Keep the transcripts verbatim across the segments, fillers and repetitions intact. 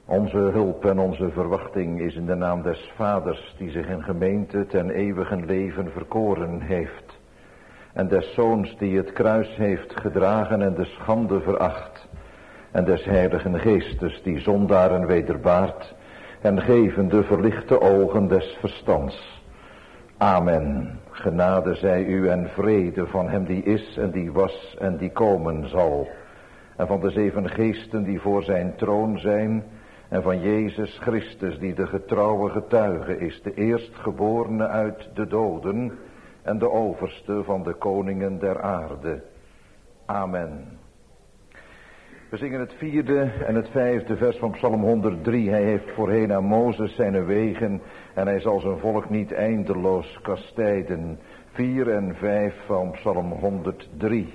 Onze hulp en onze verwachting is in de naam des Vaders, die zich in gemeente ten eeuwigen leven verkoren heeft. En des Zoons, die het kruis heeft gedragen en de schande veracht. En des Heiligen Geestes, die zondaren wederbaart en geven de verlichte ogen des verstands. Amen. Genade zij u en vrede van hem die is en die was en die komen zal. En van de zeven geesten die voor zijn troon zijn. En van Jezus Christus die de getrouwe getuige is. De eerstgeborene uit de doden. En de overste van de koningen der aarde. Amen. We zingen het vierde en het vijfde vers van Psalm honderddrie. Hij heeft voorheen aan Mozes zijn wegen en hij zal zijn volk niet eindeloos kastijden. Vier en vijf van Psalm honderddrie.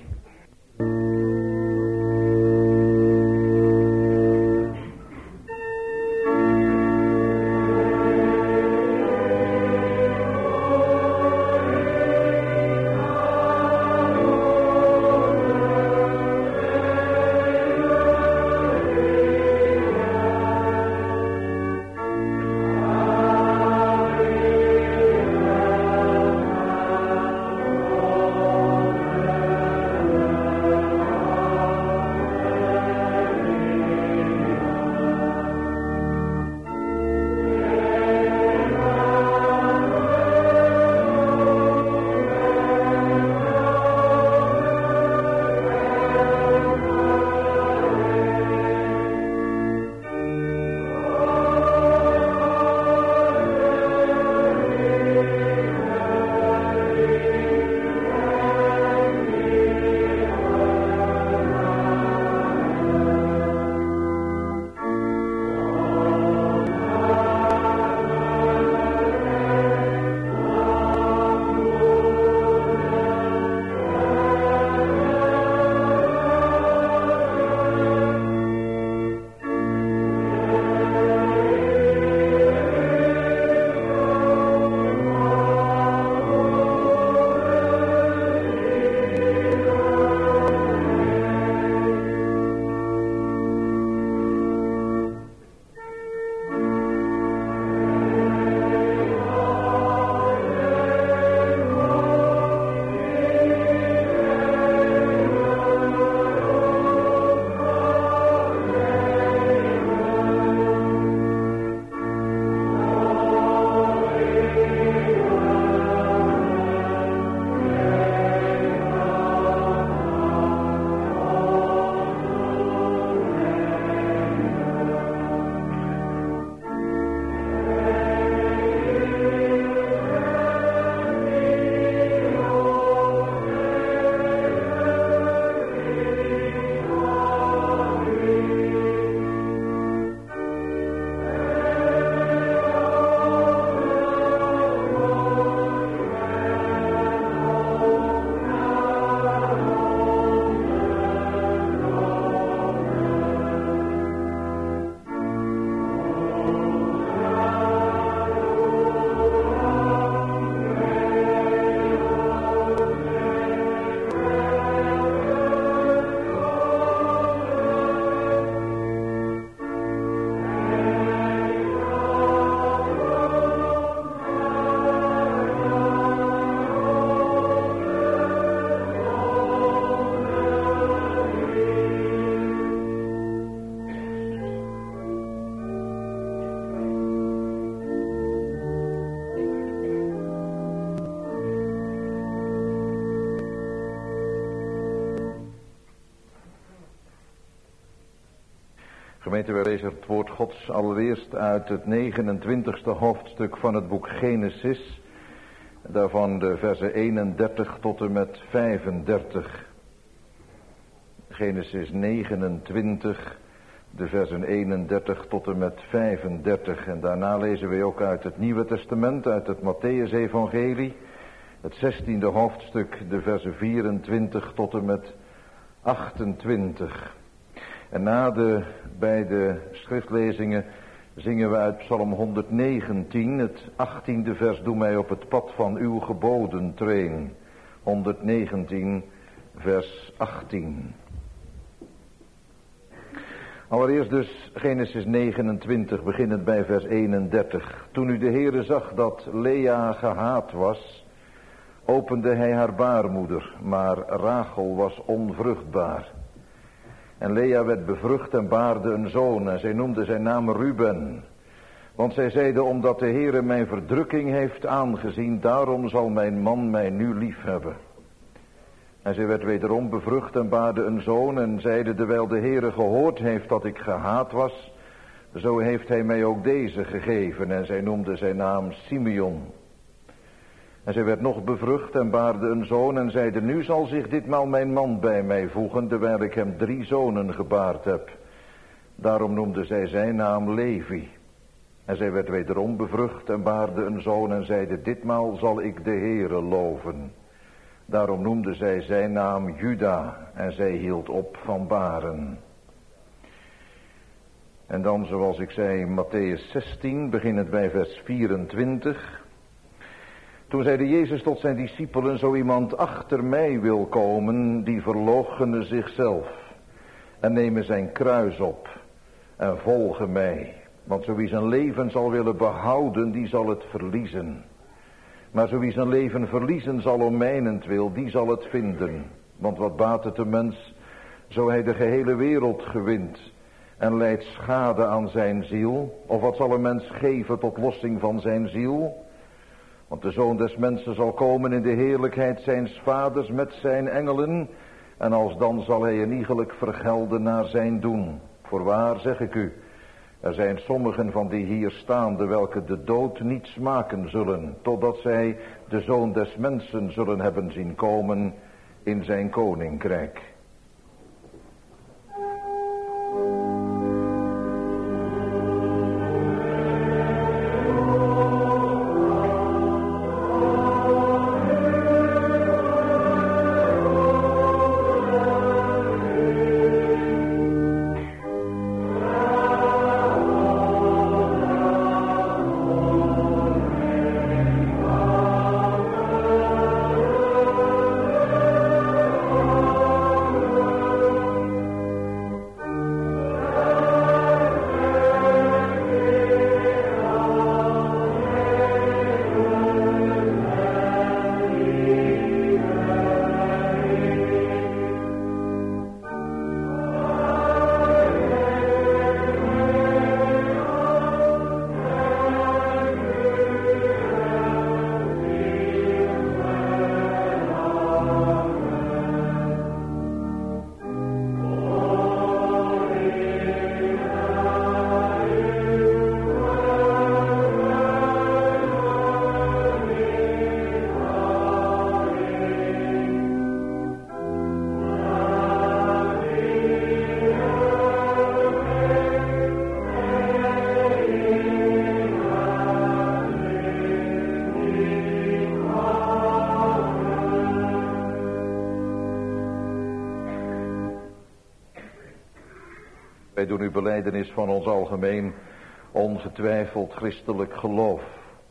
Gemeente, wij lezen het woord Gods allereerst uit het negenentwintigste hoofdstuk van het boek Genesis. Daarvan de versen eenendertig tot en met vijfendertig. Genesis negenentwintig, de versen eenendertig tot en met vijfendertig. En daarna lezen we ook uit het Nieuwe Testament, uit het Mattheüs-evangelie. Het zestiende hoofdstuk, de versen vierentwintig tot en met achtentwintig. En na de beide schriftlezingen zingen we uit Psalm honderdnegentien, het achttiende vers, doe mij op het pad van uw geboden treen. honderdnegentien, vers achttien. Allereerst dus Genesis negenentwintig, beginnend bij vers eenendertig. Toen nu de Heere zag dat Lea gehaat was, opende hij haar baarmoeder, maar Rachel was onvruchtbaar. En Lea werd bevrucht en baarde een zoon, en zij noemde zijn naam Ruben. Want zij zeide, omdat de Heere mijn verdrukking heeft aangezien, daarom zal mijn man mij nu lief hebben. En zij werd wederom bevrucht en baarde een zoon en zeide, terwijl de Heere gehoord heeft dat ik gehaat was, zo heeft hij mij ook deze gegeven. En zij noemde zijn naam Simeon. En zij werd nog bevrucht en baarde een zoon en zeide, nu zal zich ditmaal mijn man bij mij voegen, terwijl ik hem drie zonen gebaard heb. Daarom noemde zij zijn naam Levi. En zij werd wederom bevrucht en baarde een zoon en zeide, ditmaal zal ik de Heere loven. Daarom noemde zij zijn naam Juda en zij hield op van baren. En dan, zoals ik zei, Mattheüs zestien, beginnend bij vers vierentwintig. Toen zeide Jezus tot zijn discipelen, zo iemand achter mij wil komen, die verloochene zichzelf en nemen zijn kruis op en volgen mij. Want zo wie zijn leven zal willen behouden, die zal het verliezen. Maar zo wie zijn leven verliezen zal om mijnentwil, die zal het vinden. Want wat baat het de mens, zo hij de gehele wereld gewint en leidt schade aan zijn ziel? Of wat zal een mens geven tot lossing van zijn ziel? Want de Zoon des Mensen zal komen in de heerlijkheid zijns vaders met zijn engelen, en alsdan zal hij een iegelijk vergelden naar zijn doen. Voorwaar zeg ik u, er zijn sommigen van die hier staande, welke de dood niet smaken zullen, totdat zij de Zoon des Mensen zullen hebben zien komen in zijn koninkrijk. Wij doen uw belijdenis van ons algemeen ongetwijfeld christelijk geloof.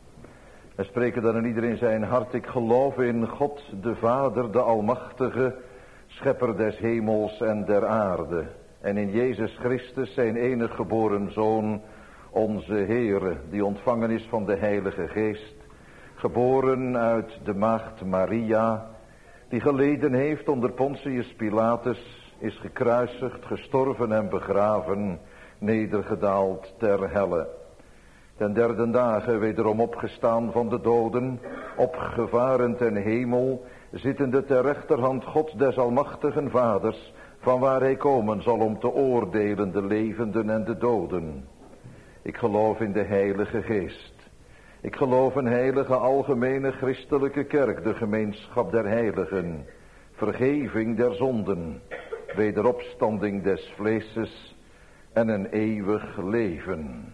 We spreken dan in iedereen zijn hart, ik geloof in God de Vader, de Almachtige, Schepper des hemels en der aarde. En in Jezus Christus, zijn enig geboren Zoon, onze Heere, die ontvangen is van de Heilige Geest, geboren uit de maagd Maria, die geleden heeft onder Pontius Pilatus, is gekruisigd, gestorven en begraven, nedergedaald ter helle. Ten derde dagen wederom opgestaan van de doden, opgevaren ten hemel, zittende ter rechterhand God des almachtigen Vaders, van waar hij komen zal om te oordelen de levenden en de doden. Ik geloof in de Heilige Geest. Ik geloof een heilige algemene christelijke kerk, de gemeenschap der heiligen, vergeving der zonden, wederopstanding des vleeses en een eeuwig leven.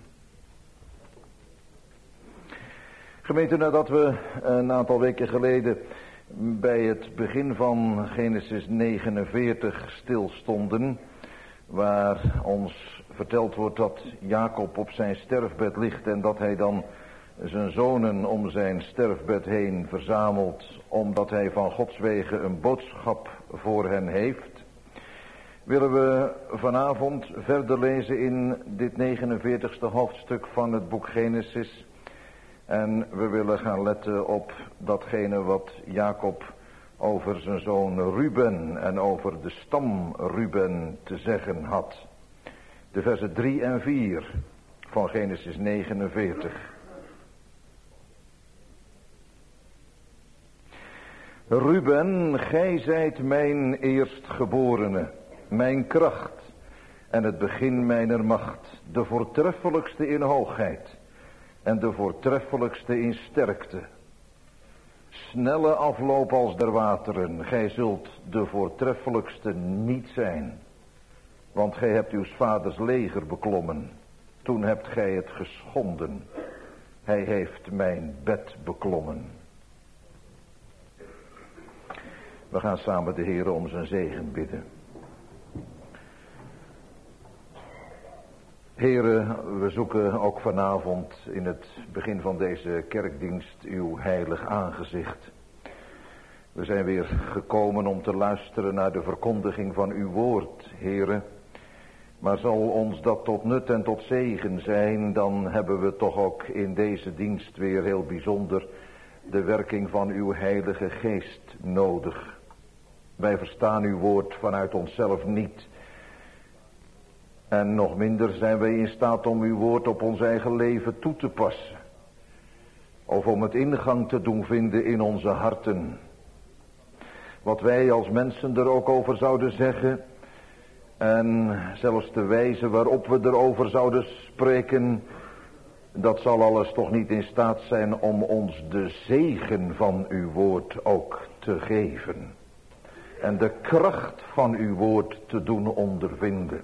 Gemeente, nadat we een aantal weken geleden bij het begin van Genesis negenenveertig stilstonden, waar ons verteld wordt dat Jacob op zijn sterfbed ligt en dat hij dan zijn zonen om zijn sterfbed heen verzamelt, omdat hij van Gods wegen een boodschap voor hen heeft. willen we vanavond verder lezen in dit negenenveertigste hoofdstuk van het boek Genesis. En we willen gaan letten op datgene wat Jacob over zijn zoon Ruben en over de stam Ruben te zeggen had. De versen drie en vier van Genesis negenenveertig. Ruben, gij zijt mijn eerstgeborene, mijn kracht en het begin mijner macht, de voortreffelijkste in hoogheid en de voortreffelijkste in sterkte. Snelle afloop als der wateren, gij zult de voortreffelijkste niet zijn, want gij hebt uw vaders leger beklommen, toen hebt gij het geschonden, hij heeft mijn bed beklommen. We gaan samen de Heer om zijn zegen bidden. Heere, we zoeken ook vanavond in het begin van deze kerkdienst uw heilig aangezicht. We zijn weer gekomen om te luisteren naar de verkondiging van uw woord, Heere. Maar zal ons dat tot nut en tot zegen zijn, dan hebben we toch ook in deze dienst weer heel bijzonder de werking van uw heilige geest nodig. Wij verstaan uw woord vanuit onszelf niet. En nog minder zijn wij in staat om uw woord op ons eigen leven toe te passen. Of om het ingang te doen vinden in onze harten. Wat wij als mensen er ook over zouden zeggen. En zelfs de wijze waarop we erover zouden spreken. Dat zal alles toch niet in staat zijn om ons de zegen van uw woord ook te geven. En de kracht van uw woord te doen ondervinden.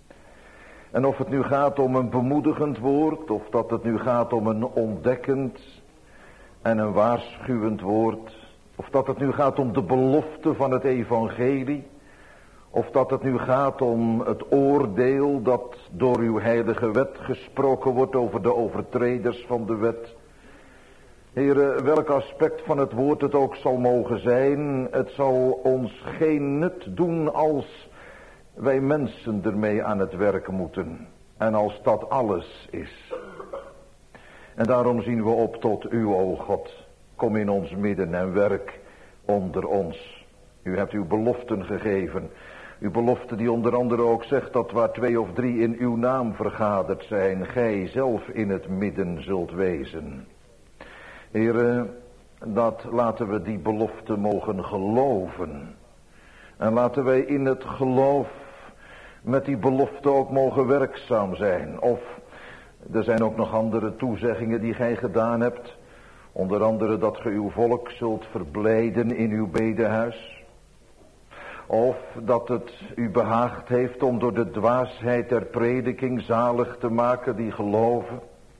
En of het nu gaat om een bemoedigend woord, of dat het nu gaat om een ontdekkend en een waarschuwend woord, of dat het nu gaat om de belofte van het evangelie, of dat het nu gaat om het oordeel dat door uw heilige wet gesproken wordt over de overtreders van de wet. Heere, welk aspect van het woord het ook zal mogen zijn, het zal ons geen nut doen als wij mensen ermee aan het werk moeten. En als dat alles is. En daarom zien we op tot u, o God. Kom in ons midden en werk onder ons. U hebt uw beloften gegeven. Uw belofte die onder andere ook zegt dat waar twee of drie in uw naam vergaderd zijn, gij zelf in het midden zult wezen. Heere, dat laten we die belofte mogen geloven. En laten wij in het geloof met die belofte ook mogen werkzaam zijn. Of er zijn ook nog andere toezeggingen die gij gedaan hebt. Onder andere dat ge uw volk zult verblijden in uw bedehuis. Of dat het u behaagd heeft om door de dwaasheid der prediking zalig te maken die geloven.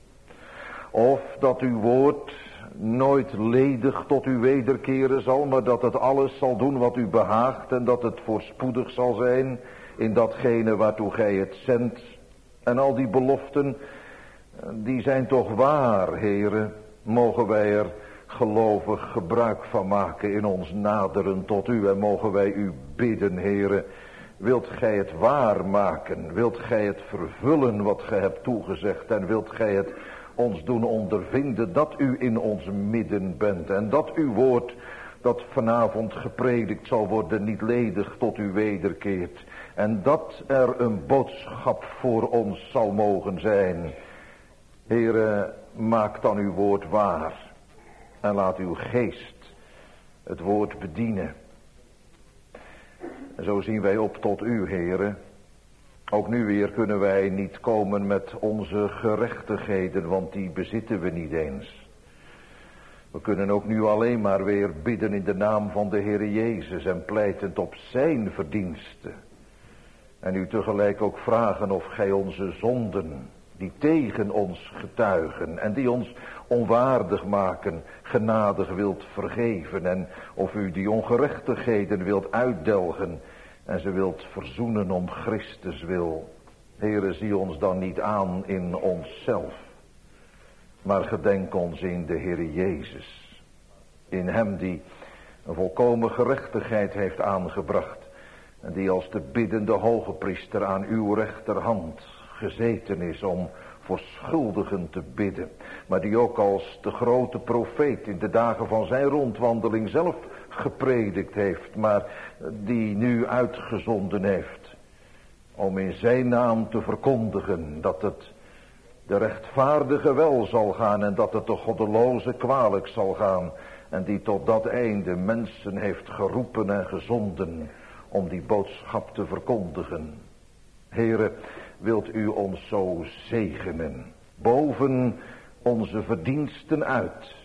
Of dat uw woord nooit ledig tot u wederkeren zal, maar dat het alles zal doen wat u behaagt en dat het voorspoedig zal zijn in datgene waartoe gij het zendt. En al die beloften, die zijn toch waar, Heere. Mogen wij er gelovig gebruik van maken in ons naderen tot u en mogen wij u bidden, Heere. Wilt gij het waarmaken, wilt gij het vervullen wat gij hebt toegezegd en wilt gij het ons doen ondervinden dat u in ons midden bent en dat uw woord dat vanavond gepredikt zal worden niet ledig tot u wederkeert. En dat er een boodschap voor ons zal mogen zijn. Heere, maak dan uw woord waar. En laat uw geest het woord bedienen. En zo zien wij op tot u, Heere. Ook nu weer kunnen wij niet komen met onze gerechtigheden, want die bezitten we niet eens. We kunnen ook nu alleen maar weer bidden in de naam van de Heer Jezus en pleitend op zijn verdiensten. En u tegelijk ook vragen of gij onze zonden, die tegen ons getuigen en die ons onwaardig maken, genadig wilt vergeven. En of u die ongerechtigheden wilt uitdelgen en ze wilt verzoenen om Christus wil. Heere, zie ons dan niet aan in onszelf, maar gedenk ons in de Heer Jezus. In hem die een volkomen gerechtigheid heeft aangebracht. En die als de biddende hoge priester aan uw rechterhand gezeten is om voor schuldigen te bidden. Maar die ook als de grote profeet in de dagen van zijn rondwandeling zelf gepredikt heeft. Maar die nu uitgezonden heeft om in zijn naam te verkondigen dat het de rechtvaardige wel zal gaan en dat het de goddeloze kwalijk zal gaan. En die tot dat einde mensen heeft geroepen en gezonden om die boodschap te verkondigen. Heere, wilt u ons zo zegenen, boven onze verdiensten uit.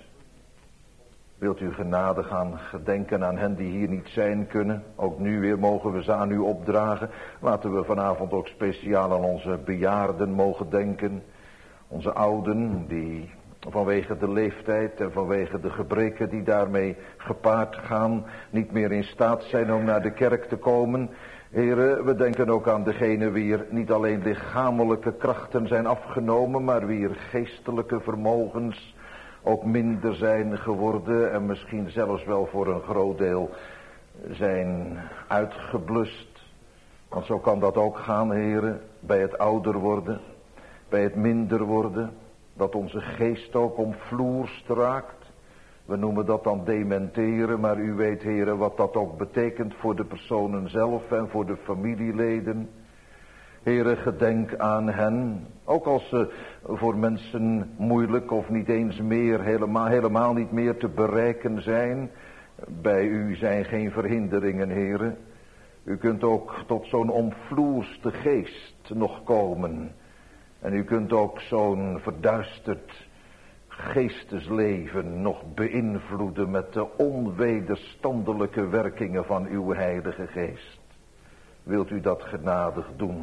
Wilt u genade gaan gedenken aan hen die hier niet zijn kunnen. Ook nu weer mogen we ze aan u opdragen. Laten we vanavond ook speciaal aan onze bejaarden mogen denken. Onze ouden die vanwege de leeftijd en vanwege de gebreken die daarmee gepaard gaan, niet meer in staat zijn om naar de kerk te komen. Heren, we denken ook aan degenen wier niet alleen lichamelijke krachten zijn afgenomen, maar wier geestelijke vermogens ook minder zijn geworden en misschien zelfs wel voor een groot deel zijn uitgeblust. Want zo kan dat ook gaan, heren, bij het ouder worden, bij het minder worden, dat onze geest ook omvloerst raakt. We noemen dat dan dementeren, maar u weet, heren, wat dat ook betekent voor de personen zelf en voor de familieleden. Heren, gedenk aan hen, ook als ze voor mensen moeilijk of niet eens meer, helemaal, helemaal niet meer te bereiken zijn. Bij u zijn geen verhinderingen, heren. U kunt ook tot zo'n omvloerste geest nog komen. En u kunt ook zo'n verduisterd geestesleven nog beïnvloeden met de onwederstandelijke werkingen van uw heilige geest. Wilt u dat genadig doen?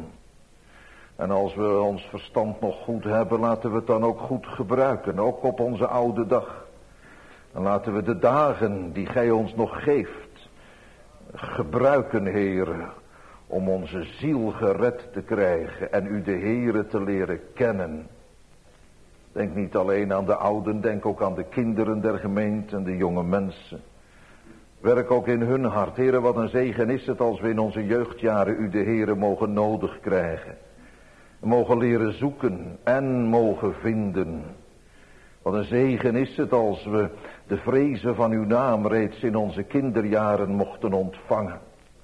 En als we ons verstand nog goed hebben, laten we het dan ook goed gebruiken, ook op onze oude dag. En laten we de dagen die gij ons nog geeft gebruiken, Heere, om onze ziel gered te krijgen en u de Heere te leren kennen. Denk niet alleen aan de ouden, denk ook aan de kinderen der gemeente en de jonge mensen. Werk ook in hun hart. Heere, wat een zegen is het als we in onze jeugdjaren u de Heere mogen nodig krijgen. We mogen leren zoeken en mogen vinden. Wat een zegen is het als we de vrezen van uw naam reeds in onze kinderjaren mochten ontvangen.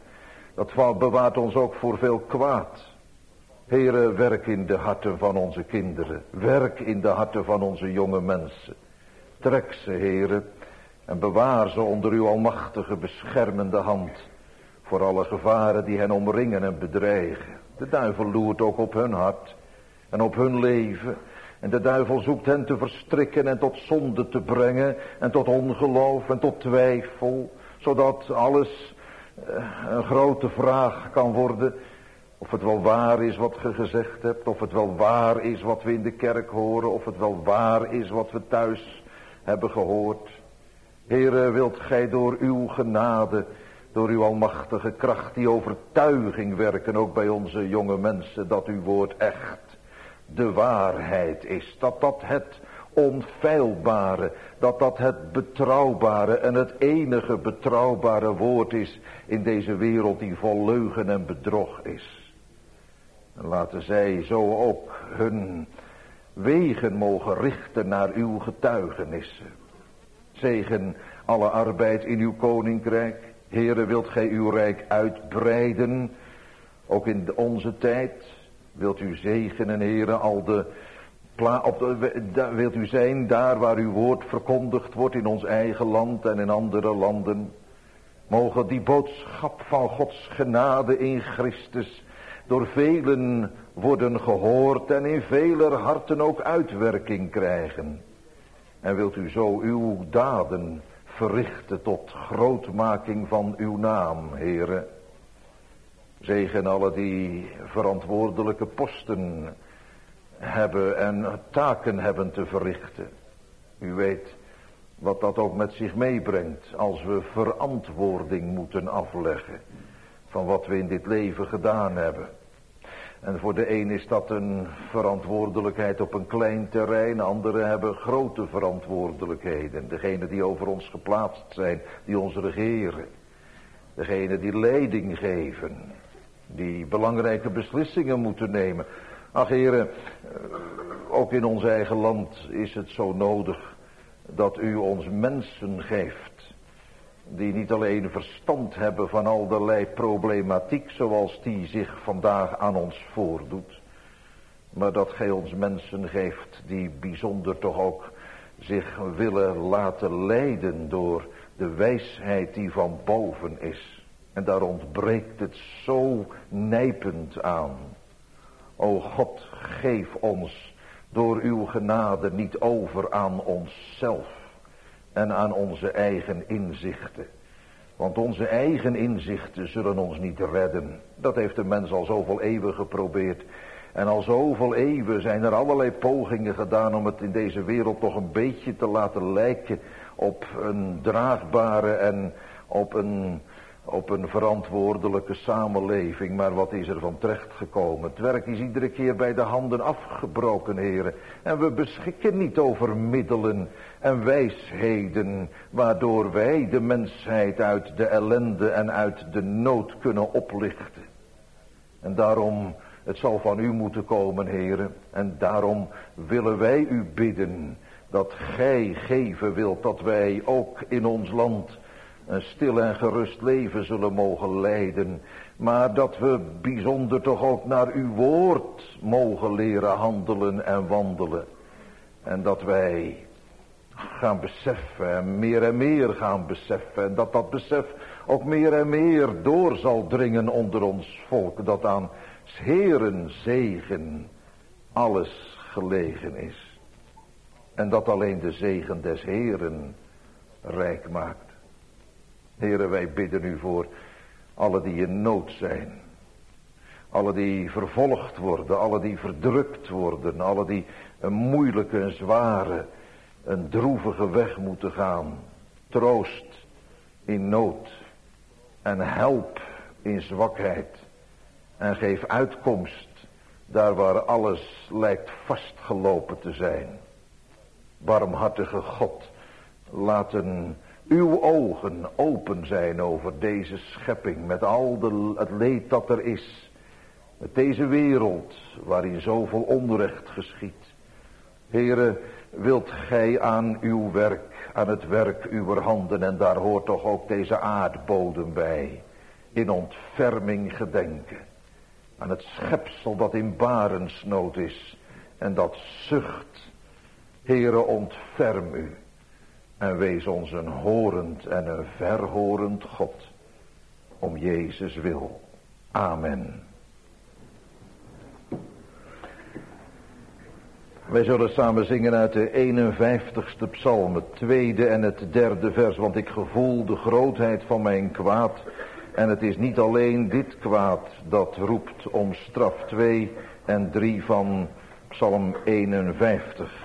Dat bewaart ons ook voor veel kwaad. Heere, werk in de harten van onze kinderen. Werk in de harten van onze jonge mensen. Trek ze, Heere, en bewaar ze onder uw almachtige beschermende hand. Voor alle gevaren die hen omringen en bedreigen. De duivel loert ook op hun hart en op hun leven. En de duivel zoekt hen te verstrikken en tot zonde te brengen. En tot ongeloof en tot twijfel. Zodat alles uh, een grote vraag kan worden. Of het wel waar is wat ge gezegd hebt. Of het wel waar is wat we in de kerk horen. Of het wel waar is wat we thuis hebben gehoord. Heere, wilt gij door uw genade, door uw almachtige kracht, die overtuiging werken, ook bij onze jonge mensen, dat uw woord echt de waarheid is. Dat dat het onfeilbare, dat dat het betrouwbare en het enige betrouwbare woord is in deze wereld die vol leugen en bedrog is. En laten zij zo ook hun wegen mogen richten naar uw getuigenissen. Zegen alle arbeid in uw koninkrijk. Heere, wilt gij uw rijk uitbreiden, ook in de, onze tijd. Wilt u zegenen, Heere, al de, pla, op de, da, wilt u zijn daar waar uw woord verkondigd wordt in ons eigen land en in andere landen. Mogen die boodschap van Gods genade in Christus door velen worden gehoord en in veler harten ook uitwerking krijgen. En wilt u zo uw daden verrichten tot grootmaking van uw naam, Heere. Zegen alle die verantwoordelijke posten hebben en taken hebben te verrichten. U weet wat dat ook met zich meebrengt als we verantwoording moeten afleggen van wat we in dit leven gedaan hebben. En voor de een is dat een verantwoordelijkheid op een klein terrein. Anderen hebben grote verantwoordelijkheden. Degenen die over ons geplaatst zijn, die ons regeren. Degene die leiding geven. Die belangrijke beslissingen moeten nemen. Ach heren, ook in ons eigen land is het zo nodig dat u ons mensen geeft. Die niet alleen verstand hebben van allerlei problematiek zoals die zich vandaag aan ons voordoet. Maar dat gij ons mensen geeft die bijzonder toch ook zich willen laten leiden door de wijsheid die van boven is. En daar ontbreekt het zo nijpend aan. O God, geef ons door uw genade niet over aan onszelf en aan onze eigen inzichten. Want onze eigen inzichten zullen ons niet redden. Dat heeft de mens al zoveel eeuwen geprobeerd. En al zoveel eeuwen zijn er allerlei pogingen gedaan om het in deze wereld nog een beetje te laten lijken op een draagbare en op een, op een verantwoordelijke samenleving. Maar wat is er van terecht gekomen? Het werk is iedere keer bij de handen afgebroken, heren. En we beschikken niet over middelen en wijsheden waardoor wij de mensheid uit de ellende en uit de nood kunnen oplichten. En daarom, het zal van u moeten komen, heren. En daarom willen wij u bidden dat gij geven wilt dat wij ook in ons land een stil en gerust leven zullen mogen leiden. Maar dat we bijzonder toch ook naar uw woord mogen leren handelen en wandelen. En dat wij gaan beseffen en meer en meer gaan beseffen. En dat dat besef ook meer en meer door zal dringen onder ons volk. Dat aan 's Heeren zegen alles gelegen is. En dat alleen de zegen des Heeren rijk maakt. Heren, wij bidden u voor alle die in nood zijn. Alle die vervolgd worden, alle die verdrukt worden, alle die een moeilijke, een zware, een droevige weg moeten gaan. Troost in nood en help in zwakheid. En geef uitkomst daar waar alles lijkt vastgelopen te zijn. Barmhartige God, laten uw ogen open zijn over deze schepping met al de, het leed dat er is. Met deze wereld waarin zoveel onrecht geschiedt. Heere, wilt gij aan uw werk, aan het werk uwer handen, en daar hoort toch ook deze aardbodem bij, in ontferming gedenken. Aan het schepsel dat in barensnood is en dat zucht. Heere, ontferm u en wees ons een horend en een verhorend God, om Jezus wil. Amen. Wij zullen samen zingen uit de eenenvijftigste psalm, het tweede en het derde vers, want ik gevoel de grootheid van mijn kwaad. En het is niet alleen dit kwaad dat roept om straf. Twee en drie van psalm eenenvijftig.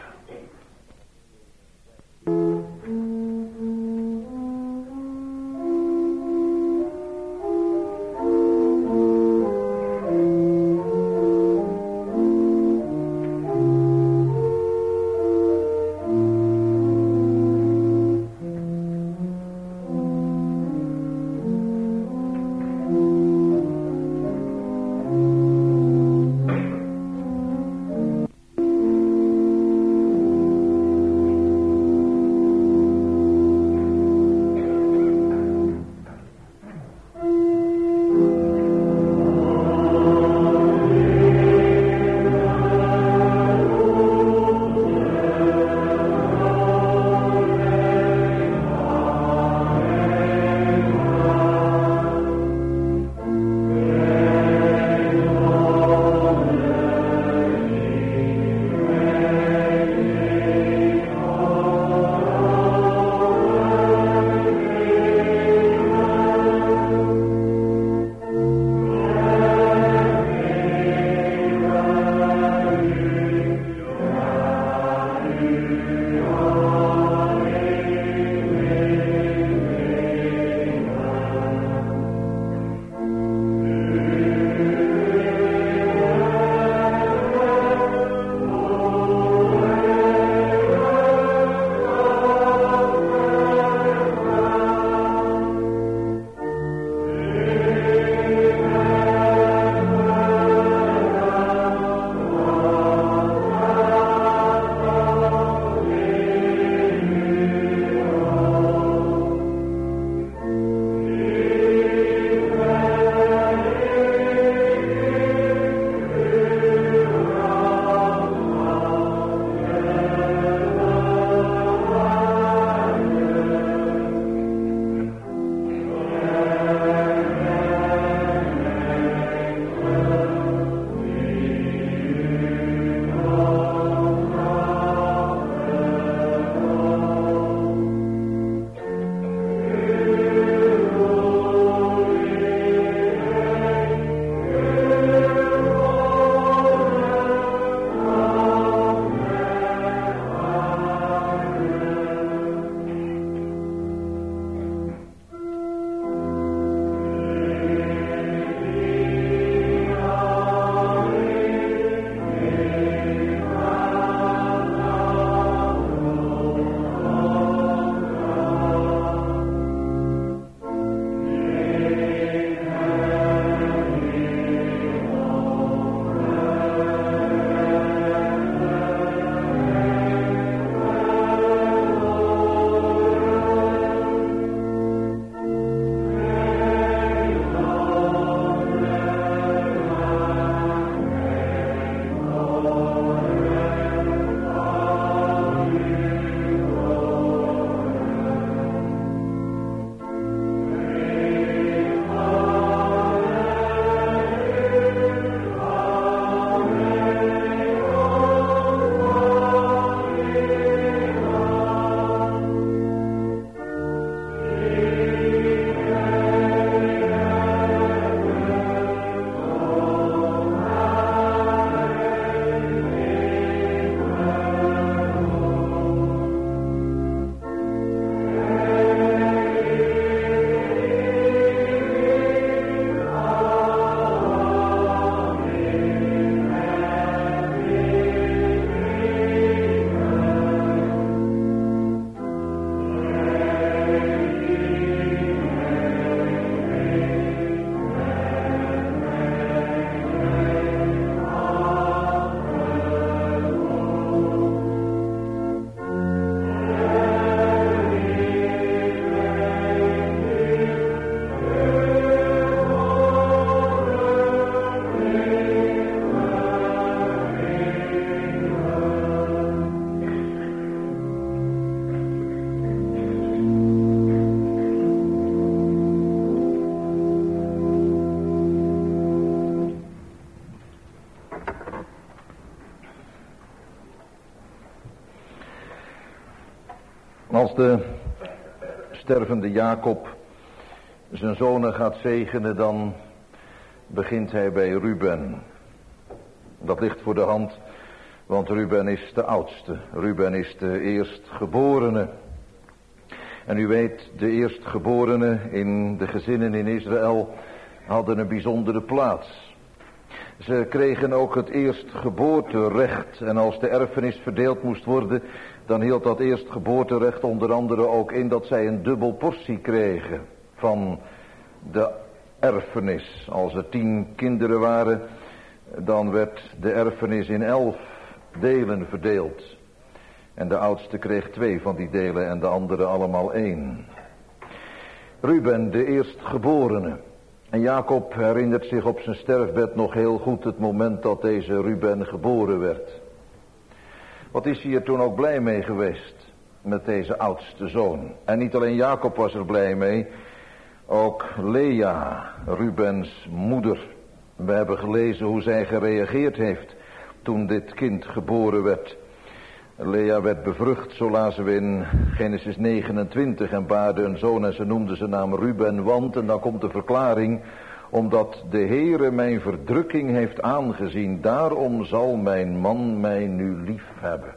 Als de stervende Jacob zijn zonen gaat zegenen, dan begint hij bij Ruben. Dat ligt voor de hand, want Ruben is de oudste. Ruben is de eerstgeborene. En u weet, de eerstgeborenen in de gezinnen in Israël hadden een bijzondere plaats. Ze kregen ook het eerstgeboorterecht. En als de erfenis verdeeld moest worden, dan hield dat eerstgeboorterecht onder andere ook in dat zij een dubbel portie kregen van de erfenis. Als er tien kinderen waren, dan werd de erfenis in elf delen verdeeld. En de oudste kreeg twee van die delen en de andere allemaal één. Ruben, de eerstgeborene. En Jacob herinnert zich op zijn sterfbed nog heel goed het moment dat deze Ruben geboren werd. Wat is hij er toen ook blij mee geweest met deze oudste zoon. En niet alleen Jacob was er blij mee, ook Lea, Rubens moeder. We hebben gelezen hoe zij gereageerd heeft toen dit kind geboren werd. Lea werd bevrucht, zo lazen we in Genesis negenentwintig, en baarde een zoon en ze noemde zijn naam Ruben, want, en dan komt de verklaring, omdat de Heere mijn verdrukking heeft aangezien, daarom zal mijn man mij nu lief hebben.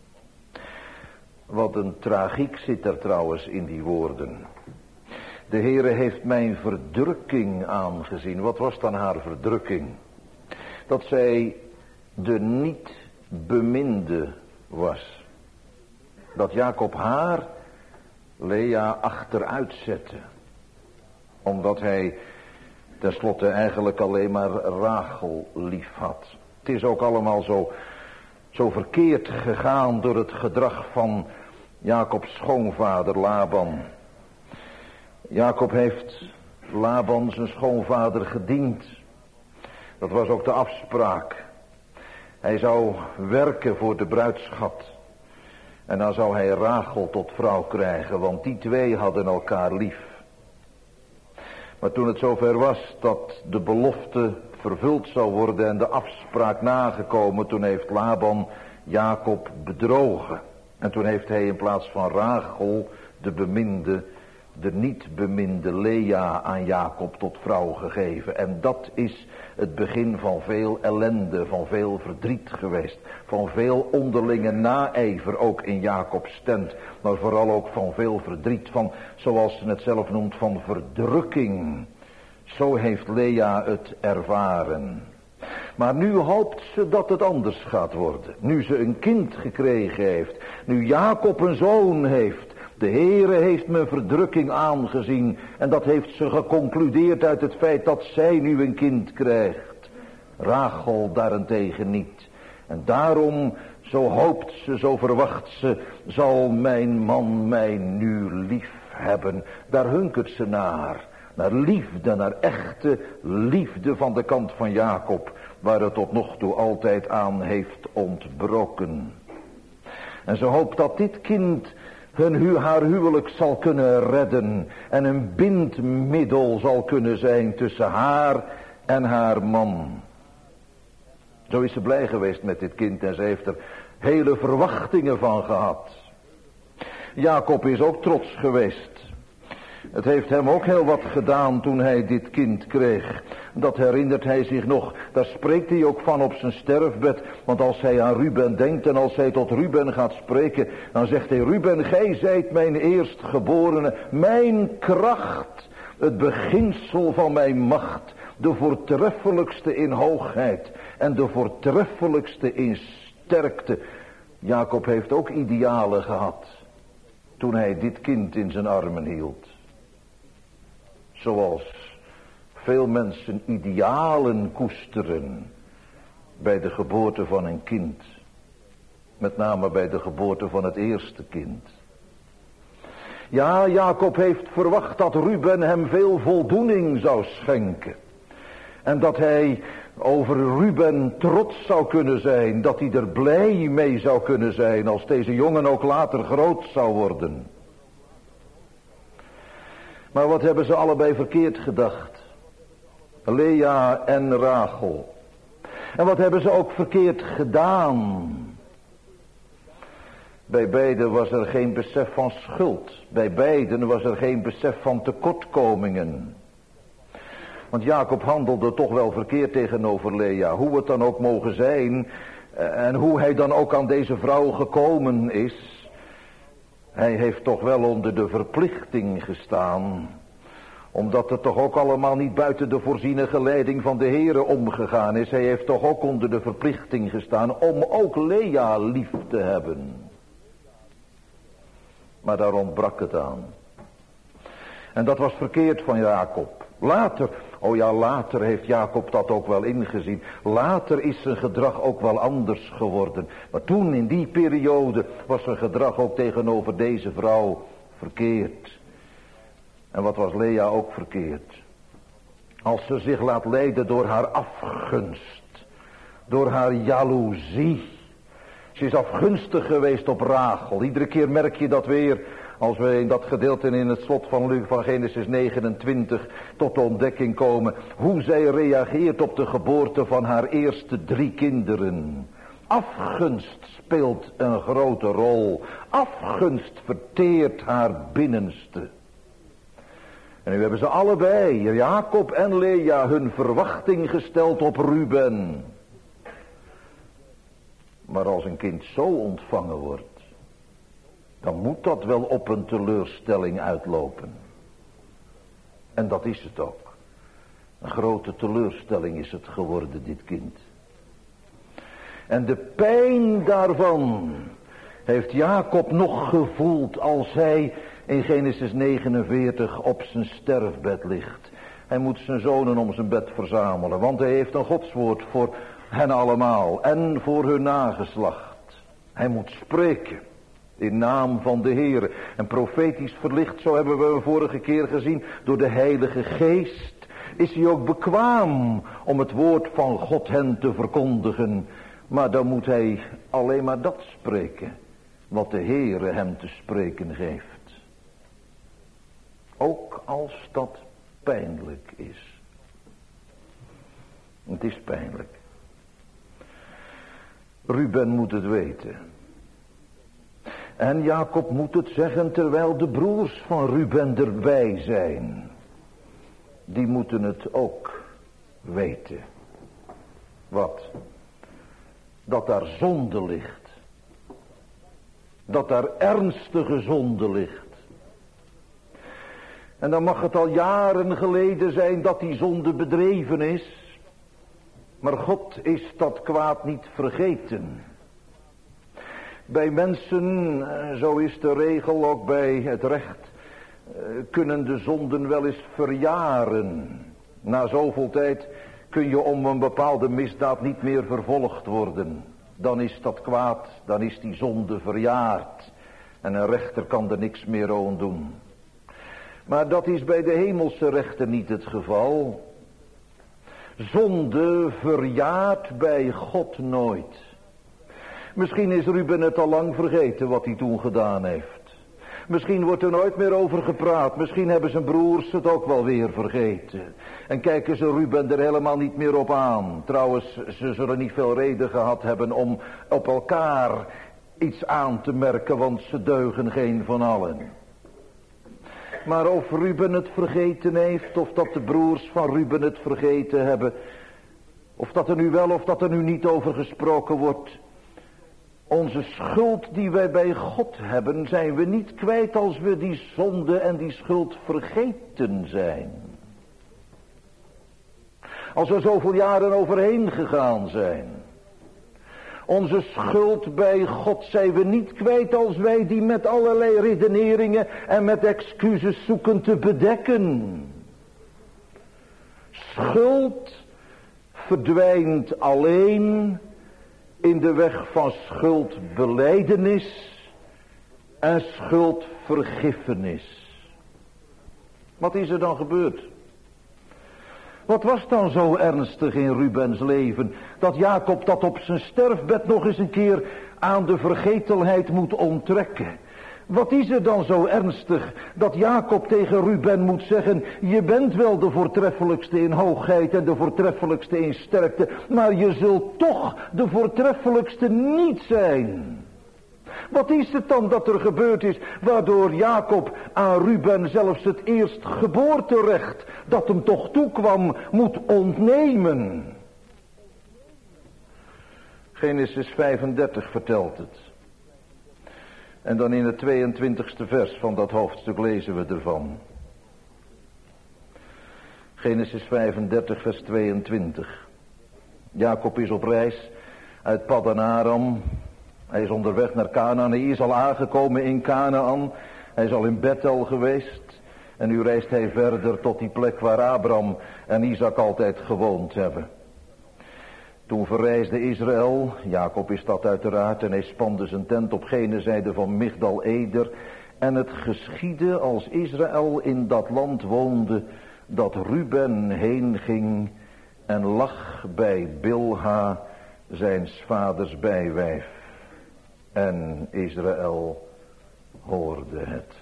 Wat een tragiek zit er trouwens in die woorden. De Heere heeft mijn verdrukking aangezien. Wat was dan haar verdrukking? Dat zij de niet beminde was. Dat Jacob haar, Lea, achteruit zette. Omdat hij tenslotte eigenlijk alleen maar Rachel lief had. Het is ook allemaal zo, zo verkeerd gegaan door het gedrag van Jacobs schoonvader Laban. Jacob heeft Laban zijn schoonvader gediend. Dat was ook de afspraak. Hij zou werken voor de bruidschat. En dan zou hij Rachel tot vrouw krijgen, want die twee hadden elkaar lief. Maar toen het zover was dat de belofte vervuld zou worden en de afspraak nagekomen, toen heeft Laban Jacob bedrogen. En toen heeft hij in plaats van Rachel, de beminde, de niet beminde Lea aan Jacob tot vrouw gegeven. En dat is het begin van veel ellende, van veel verdriet geweest. Van veel onderlinge naijver ook in Jacobs tent. Maar vooral ook van veel verdriet, van, zoals ze het zelf noemt, van verdrukking. Zo heeft Lea het ervaren. Maar nu hoopt ze dat het anders gaat worden. Nu ze een kind gekregen heeft. Nu Jacob een zoon heeft. De Heere heeft me verdrukking aangezien. En dat heeft ze geconcludeerd uit het feit dat zij nu een kind krijgt. Rachel daarentegen niet. En daarom, zo hoopt ze, zo verwacht ze, zal mijn man mij nu lief hebben. Daar hunkert ze naar. Naar liefde, naar echte liefde van de kant van Jacob. Waar het tot nog toe altijd aan heeft ontbroken. En ze hoopt dat dit kind hun hu- haar huwelijk zal kunnen redden. En een bindmiddel zal kunnen zijn tussen haar en haar man. Zo is ze blij geweest met dit kind en ze heeft er hele verwachtingen van gehad. Jacob is ook trots geweest. Het heeft hem ook heel wat gedaan toen hij dit kind kreeg. Dat herinnert hij zich nog. Daar spreekt hij ook van op zijn sterfbed. Want als hij aan Ruben denkt en als hij tot Ruben gaat spreken, dan zegt hij: Ruben, gij zijt mijn eerstgeborene, mijn kracht, het beginsel van mijn macht, de voortreffelijkste in hoogheid en de voortreffelijkste in sterkte. Jacob heeft ook idealen gehad toen hij dit kind in zijn armen hield. Zoals veel mensen idealen koesteren bij de geboorte van een kind. Met name bij de geboorte van het eerste kind. Ja, Jacob heeft verwacht dat Ruben hem veel voldoening zou schenken. En dat hij over Ruben trots zou kunnen zijn. Dat hij er blij mee zou kunnen zijn als deze jongen ook later groot zou worden. Maar wat hebben ze allebei verkeerd gedacht? Lea en Rachel. En wat hebben ze ook verkeerd gedaan? Bij beiden was er geen besef van schuld. Bij beiden was er geen besef van tekortkomingen. Want Jacob handelde toch wel verkeerd tegenover Lea. Hoe het dan ook mogen zijn. En hoe hij dan ook aan deze vrouw gekomen is. Hij heeft toch wel onder de verplichting gestaan. Omdat het toch ook allemaal niet buiten de voorzienige leiding van de Heere omgegaan is. Hij heeft toch ook onder de verplichting gestaan om ook Lea lief te hebben. Maar daar ontbrak het aan. En dat was verkeerd van Jacob. Later, oh ja, later heeft Jacob dat ook wel ingezien. Later is zijn gedrag ook wel anders geworden. Maar toen, in die periode, was zijn gedrag ook tegenover deze vrouw verkeerd. En wat was Lea ook verkeerd? Als ze zich laat leiden door haar afgunst. Door haar jaloezie. Ze is afgunstig geweest op Rachel. Iedere keer merk je dat weer. Als we in dat gedeelte in het slot van, van Genesis negenentwintig tot de ontdekking komen. Hoe zij reageert op de geboorte van haar eerste drie kinderen. Afgunst speelt een grote rol. Afgunst verteert haar binnenste. En nu hebben ze allebei, Jacob en Lea, hun verwachting gesteld op Ruben. Maar als een kind zo ontvangen wordt, dan moet dat wel op een teleurstelling uitlopen. En dat is het ook. Een grote teleurstelling is het geworden, dit kind. En de pijn daarvan heeft Jacob nog gevoeld als hij in Genesis negenenveertig op zijn sterfbed ligt. Hij moet zijn zonen om zijn bed verzamelen, want hij heeft een godswoord voor hen allemaal en voor hun nageslacht. Hij moet spreken in naam van de Heere. En profetisch verlicht, zo hebben we vorige keer gezien, door de Heilige Geest, is hij ook bekwaam om het woord van God hen te verkondigen. Maar dan moet hij alleen maar dat spreken, wat de Heere hem te spreken geeft. Ook als dat pijnlijk is. Het is pijnlijk. Ruben moet het weten. En Jacob moet het zeggen terwijl de broers van Ruben erbij zijn. Die moeten het ook weten. Wat? Dat daar zonde ligt. Dat daar ernstige zonde ligt. En dan mag het al jaren geleden zijn dat die zonde bedreven is. Maar God is dat kwaad niet vergeten. Bij mensen, zo is de regel ook bij het recht, kunnen de zonden wel eens verjaren. Na zoveel tijd kun je om een bepaalde misdaad niet meer vervolgd worden. Dan is dat kwaad, dan is die zonde verjaard. En een rechter kan er niks meer aan doen. Maar dat is bij de hemelse rechter niet het geval. Zonde verjaart bij God nooit. Misschien is Ruben het al lang vergeten wat hij toen gedaan heeft. Misschien wordt er nooit meer over gepraat. Misschien hebben zijn broers het ook wel weer vergeten. En kijken ze Ruben er helemaal niet meer op aan. Trouwens, ze zullen niet veel reden gehad hebben om op elkaar iets aan te merken, want ze deugen geen van allen. Maar of Ruben het vergeten heeft, of dat de broers van Ruben het vergeten hebben, of dat er nu wel of dat er nu niet over gesproken wordt. Onze schuld die wij bij God hebben, zijn we niet kwijt als we die zonde en die schuld vergeten zijn. Als we zoveel jaren overheen gegaan zijn. Onze schuld bij God zijn we niet kwijt als wij die met allerlei redeneringen en met excuses zoeken te bedekken. Schuld verdwijnt alleen in de weg van schuldbelijdenis en schuldvergiffenis. Wat is er dan gebeurd? Wat was dan zo ernstig in Rubens leven, dat Jacob dat op zijn sterfbed nog eens een keer aan de vergetelheid moet onttrekken? Wat is er dan zo ernstig, dat Jacob tegen Ruben moet zeggen, je bent wel de voortreffelijkste in hoogheid en de voortreffelijkste in sterkte, maar je zult toch de voortreffelijkste niet zijn. Wat is het dan dat er gebeurd is, waardoor Jacob aan Ruben zelfs het eerstgeboorterecht, dat hem toch toekwam, moet ontnemen? Genesis vijfendertig vertelt het. En dan in het tweeëntwintigste vers van dat hoofdstuk lezen we ervan. Genesis vijfendertig vers tweeëntwintig. Jacob is op reis uit Paddan Aram. Hij is onderweg naar Canaan. Hij is al aangekomen in Canaan. Hij is al in Bethel geweest. En nu reist hij verder tot die plek waar Abraham en Isaac altijd gewoond hebben. Toen verreisde Israël, Jacob is dat uiteraard, en hij spande zijn tent op gene zijde van Migdal Eder. En het geschiedde als Israël in dat land woonde, dat Ruben heen ging en lag bij Bilha, zijns vaders bijwijf. En Israël hoorde het.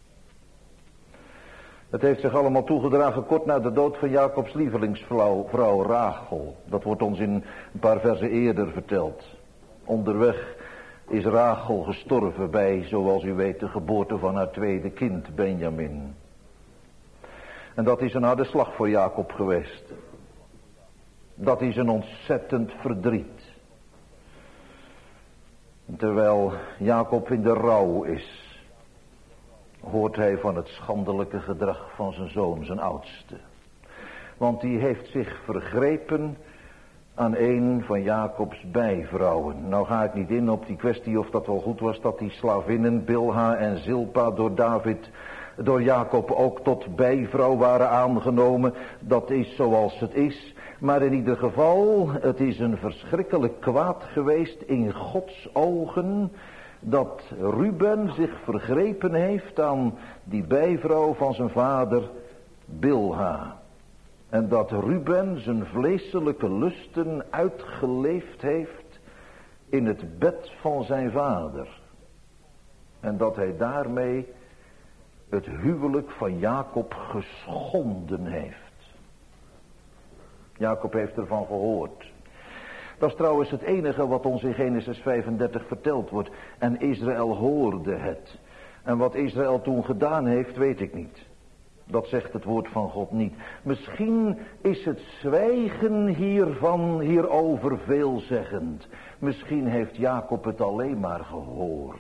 Het heeft zich allemaal toegedragen kort na de dood van Jacobs lievelingsvrouw vrouw Rachel. Dat wordt ons in een paar versen eerder verteld. Onderweg is Rachel gestorven bij, zoals u weet, de geboorte van haar tweede kind, Benjamin. En dat is een harde slag voor Jacob geweest. Dat is een ontzettend verdriet. Terwijl Jacob in de rouw is, hoort hij van het schandelijke gedrag van zijn zoon, zijn oudste. Want die heeft zich vergrepen aan een van Jacobs bijvrouwen. Nou ga ik niet in op die kwestie of dat wel goed was dat die slavinnen Bilha en Zilpa door David, door Jacob ook tot bijvrouw waren aangenomen. Dat is zoals het is. Maar in ieder geval, het is een verschrikkelijk kwaad geweest in Gods ogen, dat Ruben zich vergrepen heeft aan die bijvrouw van zijn vader Bilha. En dat Ruben zijn vleeselijke lusten uitgeleefd heeft in het bed van zijn vader. En dat hij daarmee het huwelijk van Jacob geschonden heeft. Jacob heeft ervan gehoord. Dat is trouwens het enige wat ons in Genesis vijfendertig verteld wordt. En Israël hoorde het. En wat Israël toen gedaan heeft, weet ik niet. Dat zegt het woord van God niet. Misschien is het zwijgen hiervan, hierover veelzeggend. Misschien heeft Jacob het alleen maar gehoord.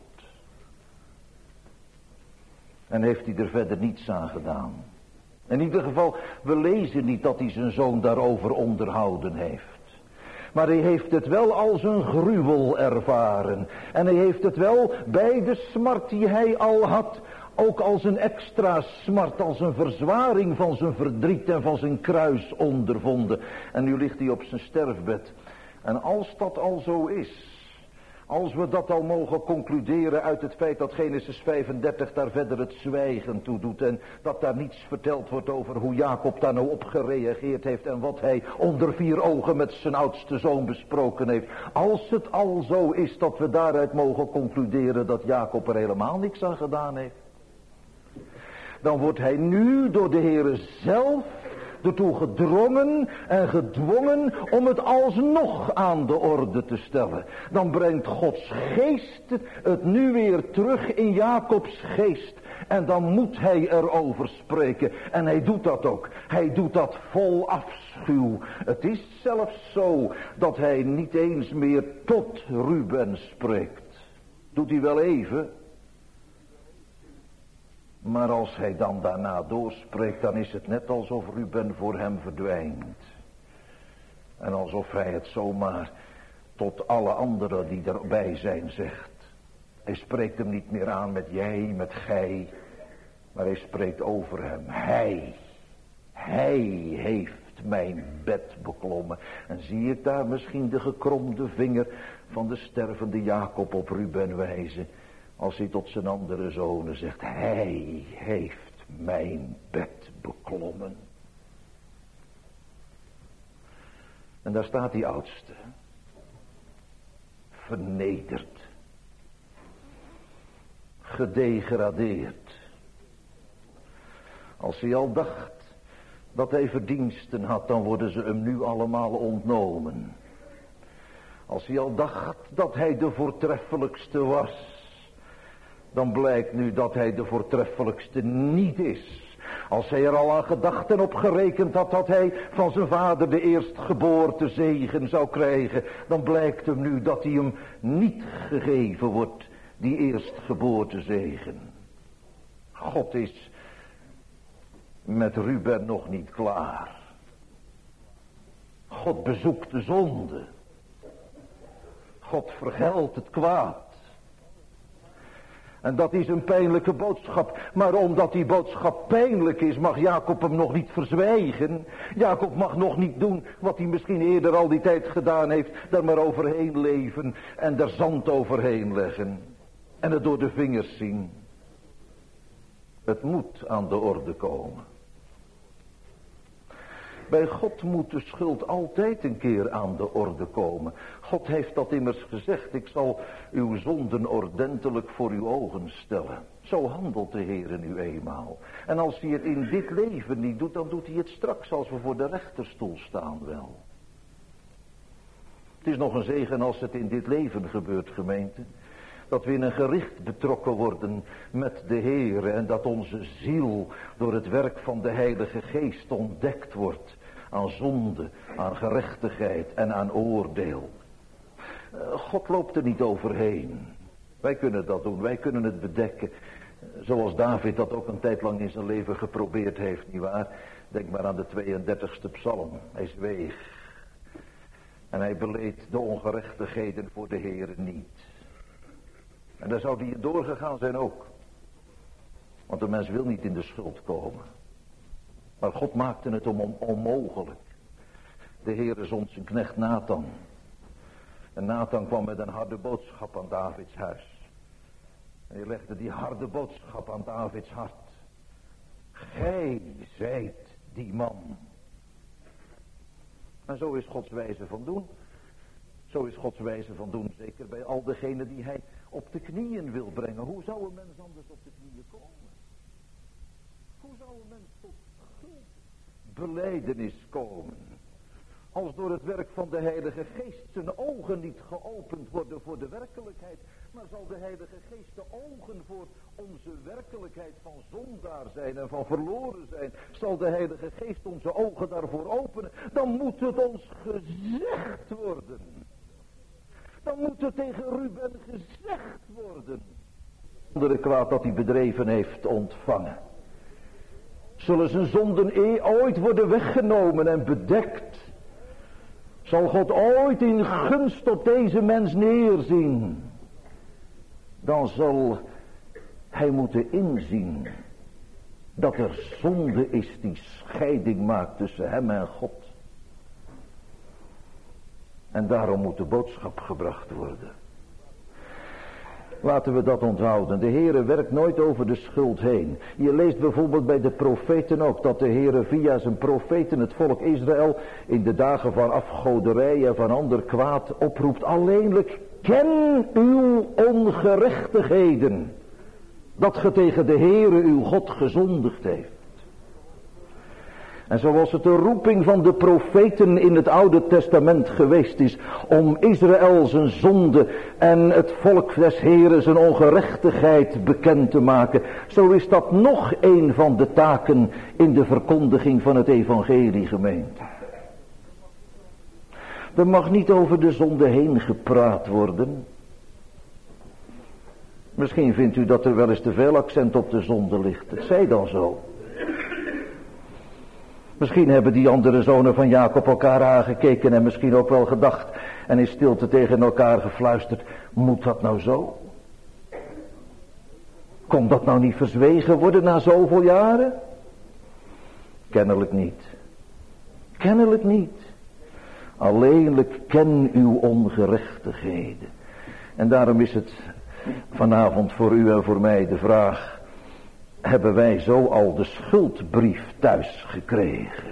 En heeft hij er verder niets aan gedaan. In ieder geval, we lezen niet dat hij zijn zoon daarover onderhouden heeft. Maar hij heeft het wel als een gruwel ervaren. En hij heeft het wel bij de smart die hij al had, ook als een extra smart, als een verzwaring van zijn verdriet en van zijn kruis ondervonden. En nu ligt hij op zijn sterfbed. En als dat al zo is, als we dat al mogen concluderen uit het feit dat Genesis vijfendertig daar verder het zwijgen toe doet en dat daar niets verteld wordt over hoe Jacob daar nou op gereageerd heeft en wat hij onder vier ogen met zijn oudste zoon besproken heeft. Als het al zo is dat we daaruit mogen concluderen dat Jacob er helemaal niks aan gedaan heeft, dan wordt hij nu door de Heere zelf ertoe gedrongen en gedwongen om het alsnog aan de orde te stellen. Dan brengt Gods geest het nu weer terug in Jacobs geest. En dan moet hij erover spreken. En hij doet dat ook. Hij doet dat vol afschuw. Het is zelfs zo dat hij niet eens meer tot Ruben spreekt. Doet hij wel even. Maar als hij dan daarna doorspreekt, dan is het net alsof Ruben voor hem verdwijnt. En alsof hij het zomaar tot alle anderen die erbij zijn zegt. Hij spreekt hem niet meer aan met jij, met gij. Maar hij spreekt over hem. Hij, hij heeft mijn bed beklommen. En zie ik daar misschien de gekromde vinger van de stervende Jacob op Ruben wijzen. Als hij tot zijn andere zonen zegt, hij heeft mijn bed beklommen. En daar staat die oudste. Vernederd. Gedegradeerd. Als hij al dacht dat hij verdiensten had, dan worden ze hem nu allemaal ontnomen. Als hij al dacht dat hij de voortreffelijkste was, dan blijkt nu dat hij de voortreffelijkste niet is. Als hij er al aan gedacht en op gerekend had dat hij van zijn vader de eerstgeboorte zegen zou krijgen, dan blijkt hem nu dat hij hem niet gegeven wordt, die eerstgeboorte zegen. God is met Ruben nog niet klaar. God bezoekt de zonde. God vergeldt het kwaad. En dat is een pijnlijke boodschap. Maar omdat die boodschap pijnlijk is, mag Jacob hem nog niet verzwijgen. Jacob mag nog niet doen wat hij misschien eerder al die tijd gedaan heeft. Daar maar overheen leven en er zand overheen leggen. En het door de vingers zien. Het moet aan de orde komen. Bij God moet de schuld altijd een keer aan de orde komen. God heeft dat immers gezegd. Ik zal uw zonden ordentelijk voor uw ogen stellen. Zo handelt de Heer nu eenmaal. En als hij het in dit leven niet doet, dan doet hij het straks als we voor de rechterstoel staan wel. Het is nog een zegen als het in dit leven gebeurt, gemeente. Dat we in een gericht betrokken worden met de Heer. En dat onze ziel door het werk van de Heilige Geest ontdekt wordt. Aan zonde, aan gerechtigheid en aan oordeel. God loopt er niet overheen. Wij kunnen dat doen, wij kunnen het bedekken. Zoals David dat ook een tijd lang in zijn leven geprobeerd heeft, nietwaar? Denk maar aan de tweeëndertigste psalm. Hij zweeg. En hij beleed de ongerechtigheden voor de Heer niet. En daar zou hij in doorgegaan zijn ook. Want de mens wil niet in de schuld komen. Maar God maakte het om onmogelijk. De Heere zond zijn knecht Nathan. En Nathan kwam met een harde boodschap aan Davids huis. En hij legde die harde boodschap aan Davids hart. Gij zijt die man. En zo is Gods wijze van doen. Zo is Gods wijze van doen, zeker bij al degenen die hij op de knieën wil brengen. Hoe zou een mens anders op de knieën komen? Hoe zou een mens tot belijdenis komen? Als door het werk van de Heilige Geest zijn ogen niet geopend worden voor de werkelijkheid. Maar zal de Heilige Geest de ogen voor onze werkelijkheid van zondaar zijn en van verloren zijn. Zal de Heilige Geest onze ogen daarvoor openen. Dan moet het ons gezegd worden. Dan moet het tegen Ruben gezegd worden. Andere kwaad dat hij bedreven heeft ontvangen. Zullen zijn zonden ooit worden weggenomen en bedekt? Zal God ooit in gunst op deze mens neerzien? Dan zal hij moeten inzien dat er zonde is die scheiding maakt tussen hem en God. En daarom moet de boodschap gebracht worden. Laten we dat onthouden. De Heere werkt nooit over de schuld heen. Je leest bijvoorbeeld bij de profeten ook dat de Heere via zijn profeten het volk Israël in de dagen van afgoderij en van ander kwaad oproept. Alleenlijk ken uw ongerechtigheden. Dat ge tegen de Heere uw God gezondigd heeft. En zoals het de roeping van de profeten in het Oude Testament geweest is om Israël zijn zonde en het volk des Heren zijn ongerechtigheid bekend te maken, zo is dat nog een van de taken in de verkondiging van het evangelie, gemeente. Er mag niet over de zonde heen gepraat worden. Misschien vindt u dat er wel eens te veel accent op de zonde ligt. Het zij dan zo. Misschien hebben die andere zonen van Jacob elkaar aangekeken en misschien ook wel gedacht en in stilte tegen elkaar gefluisterd. Moet dat nou zo? Kon dat nou niet verzwegen worden na zoveel jaren? Kennelijk niet. Kennelijk niet. Alleenlijk ken uw ongerechtigheden. En daarom is het vanavond voor u en voor mij de vraag: hebben wij zo al de schuldbrief thuis gekregen?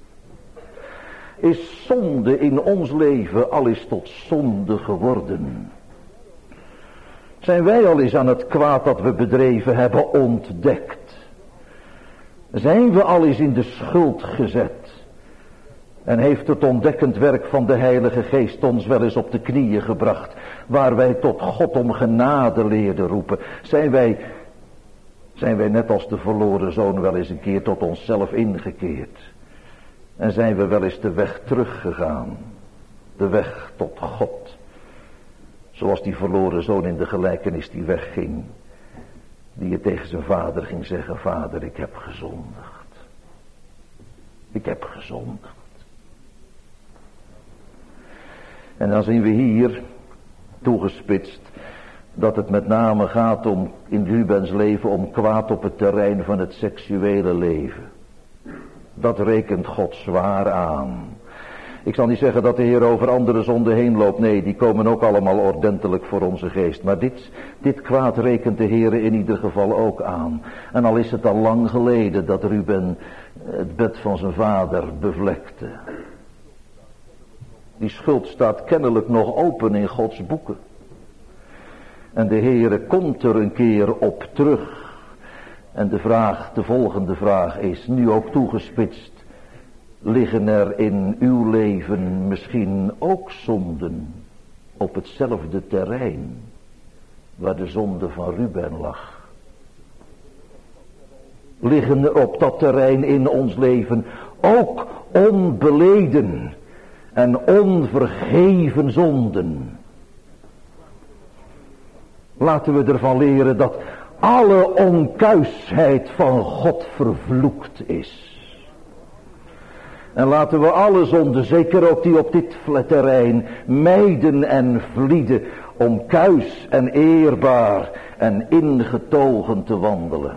Is zonde in ons leven al eens tot zonde geworden? Zijn wij al eens aan het kwaad dat we bedreven hebben ontdekt? Zijn we al eens in de schuld gezet? En heeft het ontdekkend werk van de Heilige Geest ons wel eens op de knieën gebracht? waar wij tot God om genade leerden roepen. Zijn wij, zijn wij net als de verloren zoon wel eens een keer tot onszelf ingekeerd. En zijn we wel eens de weg teruggegaan. De weg tot God. Zoals die verloren zoon in de gelijkenis die wegging. Die het tegen zijn vader ging zeggen: Vader, ik heb gezondigd. Ik heb gezondigd. En dan zien we hier toegespitst dat het met name gaat om in Rubens leven om kwaad op het terrein van het seksuele leven. Dat rekent God zwaar aan. Ik zal niet zeggen dat de Heer over andere zonden heen loopt. Nee, die komen ook allemaal ordentelijk voor onze geest. Maar dit, dit kwaad rekent de Heer in ieder geval ook aan. En al is het al lang geleden dat Ruben het bed van zijn vader bevlekte. Die schuld staat kennelijk nog open in Gods boeken. En de Heere komt er een keer op terug. En de vraag, de volgende vraag is nu ook toegespitst. Liggen er in uw leven misschien ook zonden op hetzelfde terrein waar de zonde van Ruben lag? Liggen er op dat terrein in ons leven ook onbeleden en onvergeven zonden? Laten we ervan leren dat alle onkuisheid van God vervloekt is. En laten we alle zonden, zeker ook die op dit terrein, mijden en vlieden om kuis en eerbaar en ingetogen te wandelen.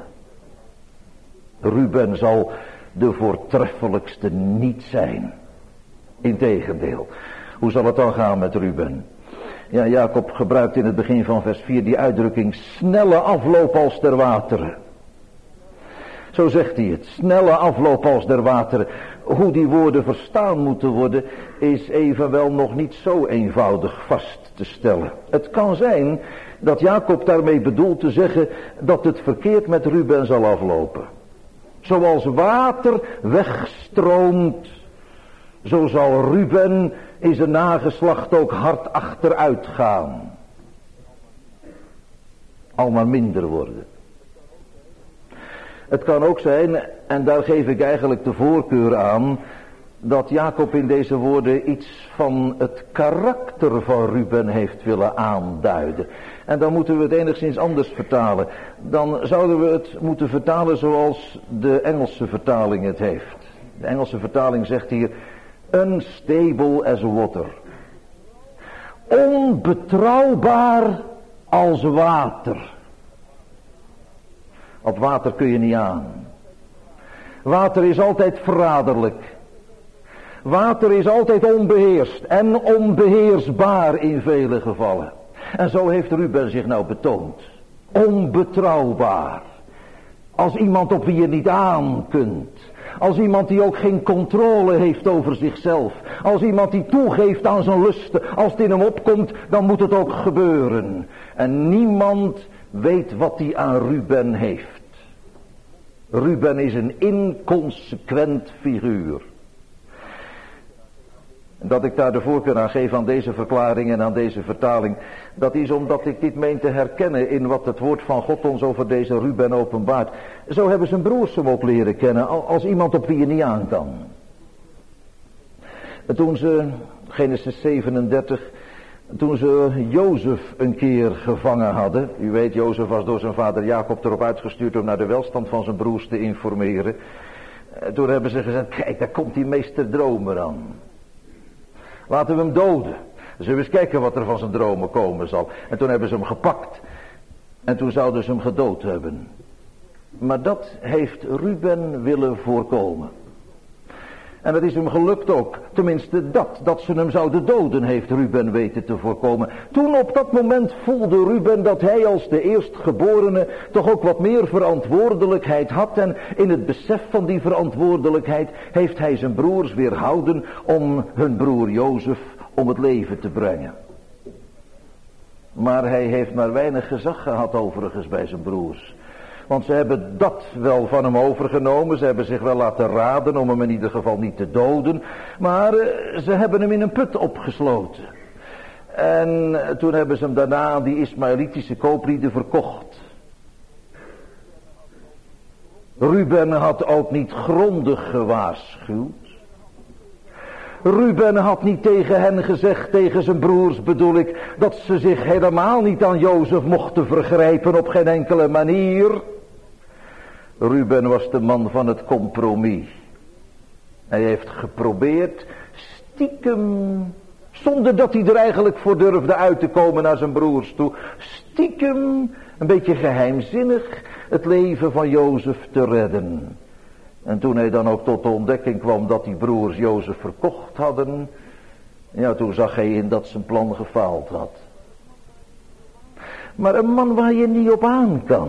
Ruben zal de voortreffelijkste niet zijn. Integendeel. Hoe zal het dan gaan met Ruben? Ja, Jacob gebruikt in het begin van vers vier die uitdrukking snelle afloop als der wateren. Zo zegt hij het, snelle afloop als der wateren. Hoe die woorden verstaan moeten worden is evenwel nog niet zo eenvoudig vast te stellen. Het kan zijn dat Jacob daarmee bedoelt te zeggen dat het verkeerd met Ruben zal aflopen. Zoals water wegstroomt, zo zal Ruben in zijn nageslacht ook hard achteruit gaan. Al maar minder worden. Het kan ook zijn, en daar geef ik eigenlijk de voorkeur aan, dat Jacob in deze woorden iets van het karakter van Ruben heeft willen aanduiden. En dan moeten we het enigszins anders vertalen. Dan zouden we het moeten vertalen zoals de Engelse vertaling het heeft. De Engelse vertaling zegt hier: unstable as water. Onbetrouwbaar als water. Op water kun je niet aan. Water is altijd verraderlijk. Water is altijd onbeheerst en onbeheersbaar in vele gevallen. En zo heeft Ruben zich nou betoond. Onbetrouwbaar. Als iemand op wie je niet aan kunt. Als iemand die ook geen controle heeft over zichzelf. Als iemand die toegeeft aan zijn lusten. Als het in hem opkomt, dan moet het ook gebeuren. En niemand weet wat hij aan Ruben heeft. Ruben is een inconsequent figuur. Dat ik daar de voorkeur aan geef aan deze verklaring en aan deze vertaling, dat is omdat ik dit meen te herkennen in wat het woord van God ons over deze Ruben openbaart. Zo hebben zijn broers hem ook leren kennen als iemand op wie je niet aan kan. Toen ze, Genesis zevenendertig, toen ze Jozef een keer gevangen hadden. U weet, Jozef was door zijn vader Jacob erop uitgestuurd om naar de welstand van zijn broers te informeren. Toen hebben ze gezegd: kijk, daar komt die meester dromer aan. Laten we hem doden. Zullen we eens kijken wat er van zijn dromen komen zal. En toen hebben ze hem gepakt. En toen zouden ze hem gedood hebben. Maar dat heeft Ruben willen voorkomen. En dat is hem gelukt ook. Tenminste dat, dat ze hem zouden doden, heeft Ruben weten te voorkomen. Toen op dat moment voelde Ruben dat hij als de eerstgeborene toch ook wat meer verantwoordelijkheid had. En in het besef van die verantwoordelijkheid heeft hij zijn broers weerhouden om hun broer Jozef om het leven te brengen. Maar hij heeft maar weinig gezag gehad overigens bij zijn broers. Want ze hebben dat wel van hem overgenomen. Ze hebben zich wel laten raden om hem in ieder geval niet te doden. Maar uh, ze hebben hem in een put opgesloten. En toen hebben ze hem daarna aan die Ismaëlitische kooplieden verkocht. Ruben had ook niet grondig gewaarschuwd. Ruben had niet tegen hen gezegd, tegen zijn broers bedoel ik, dat ze zich helemaal niet aan Jozef mochten vergrijpen op geen enkele manier. Ruben was de man van het compromis. Hij heeft geprobeerd stiekem, zonder dat hij er eigenlijk voor durfde uit te komen naar zijn broers toe, stiekem, een beetje geheimzinnig, het leven van Jozef te redden. En toen hij dan ook tot de ontdekking kwam dat die broers Jozef verkocht hadden, ja, toen zag hij in dat zijn plan gefaald had. Maar een man waar je niet op aan kan.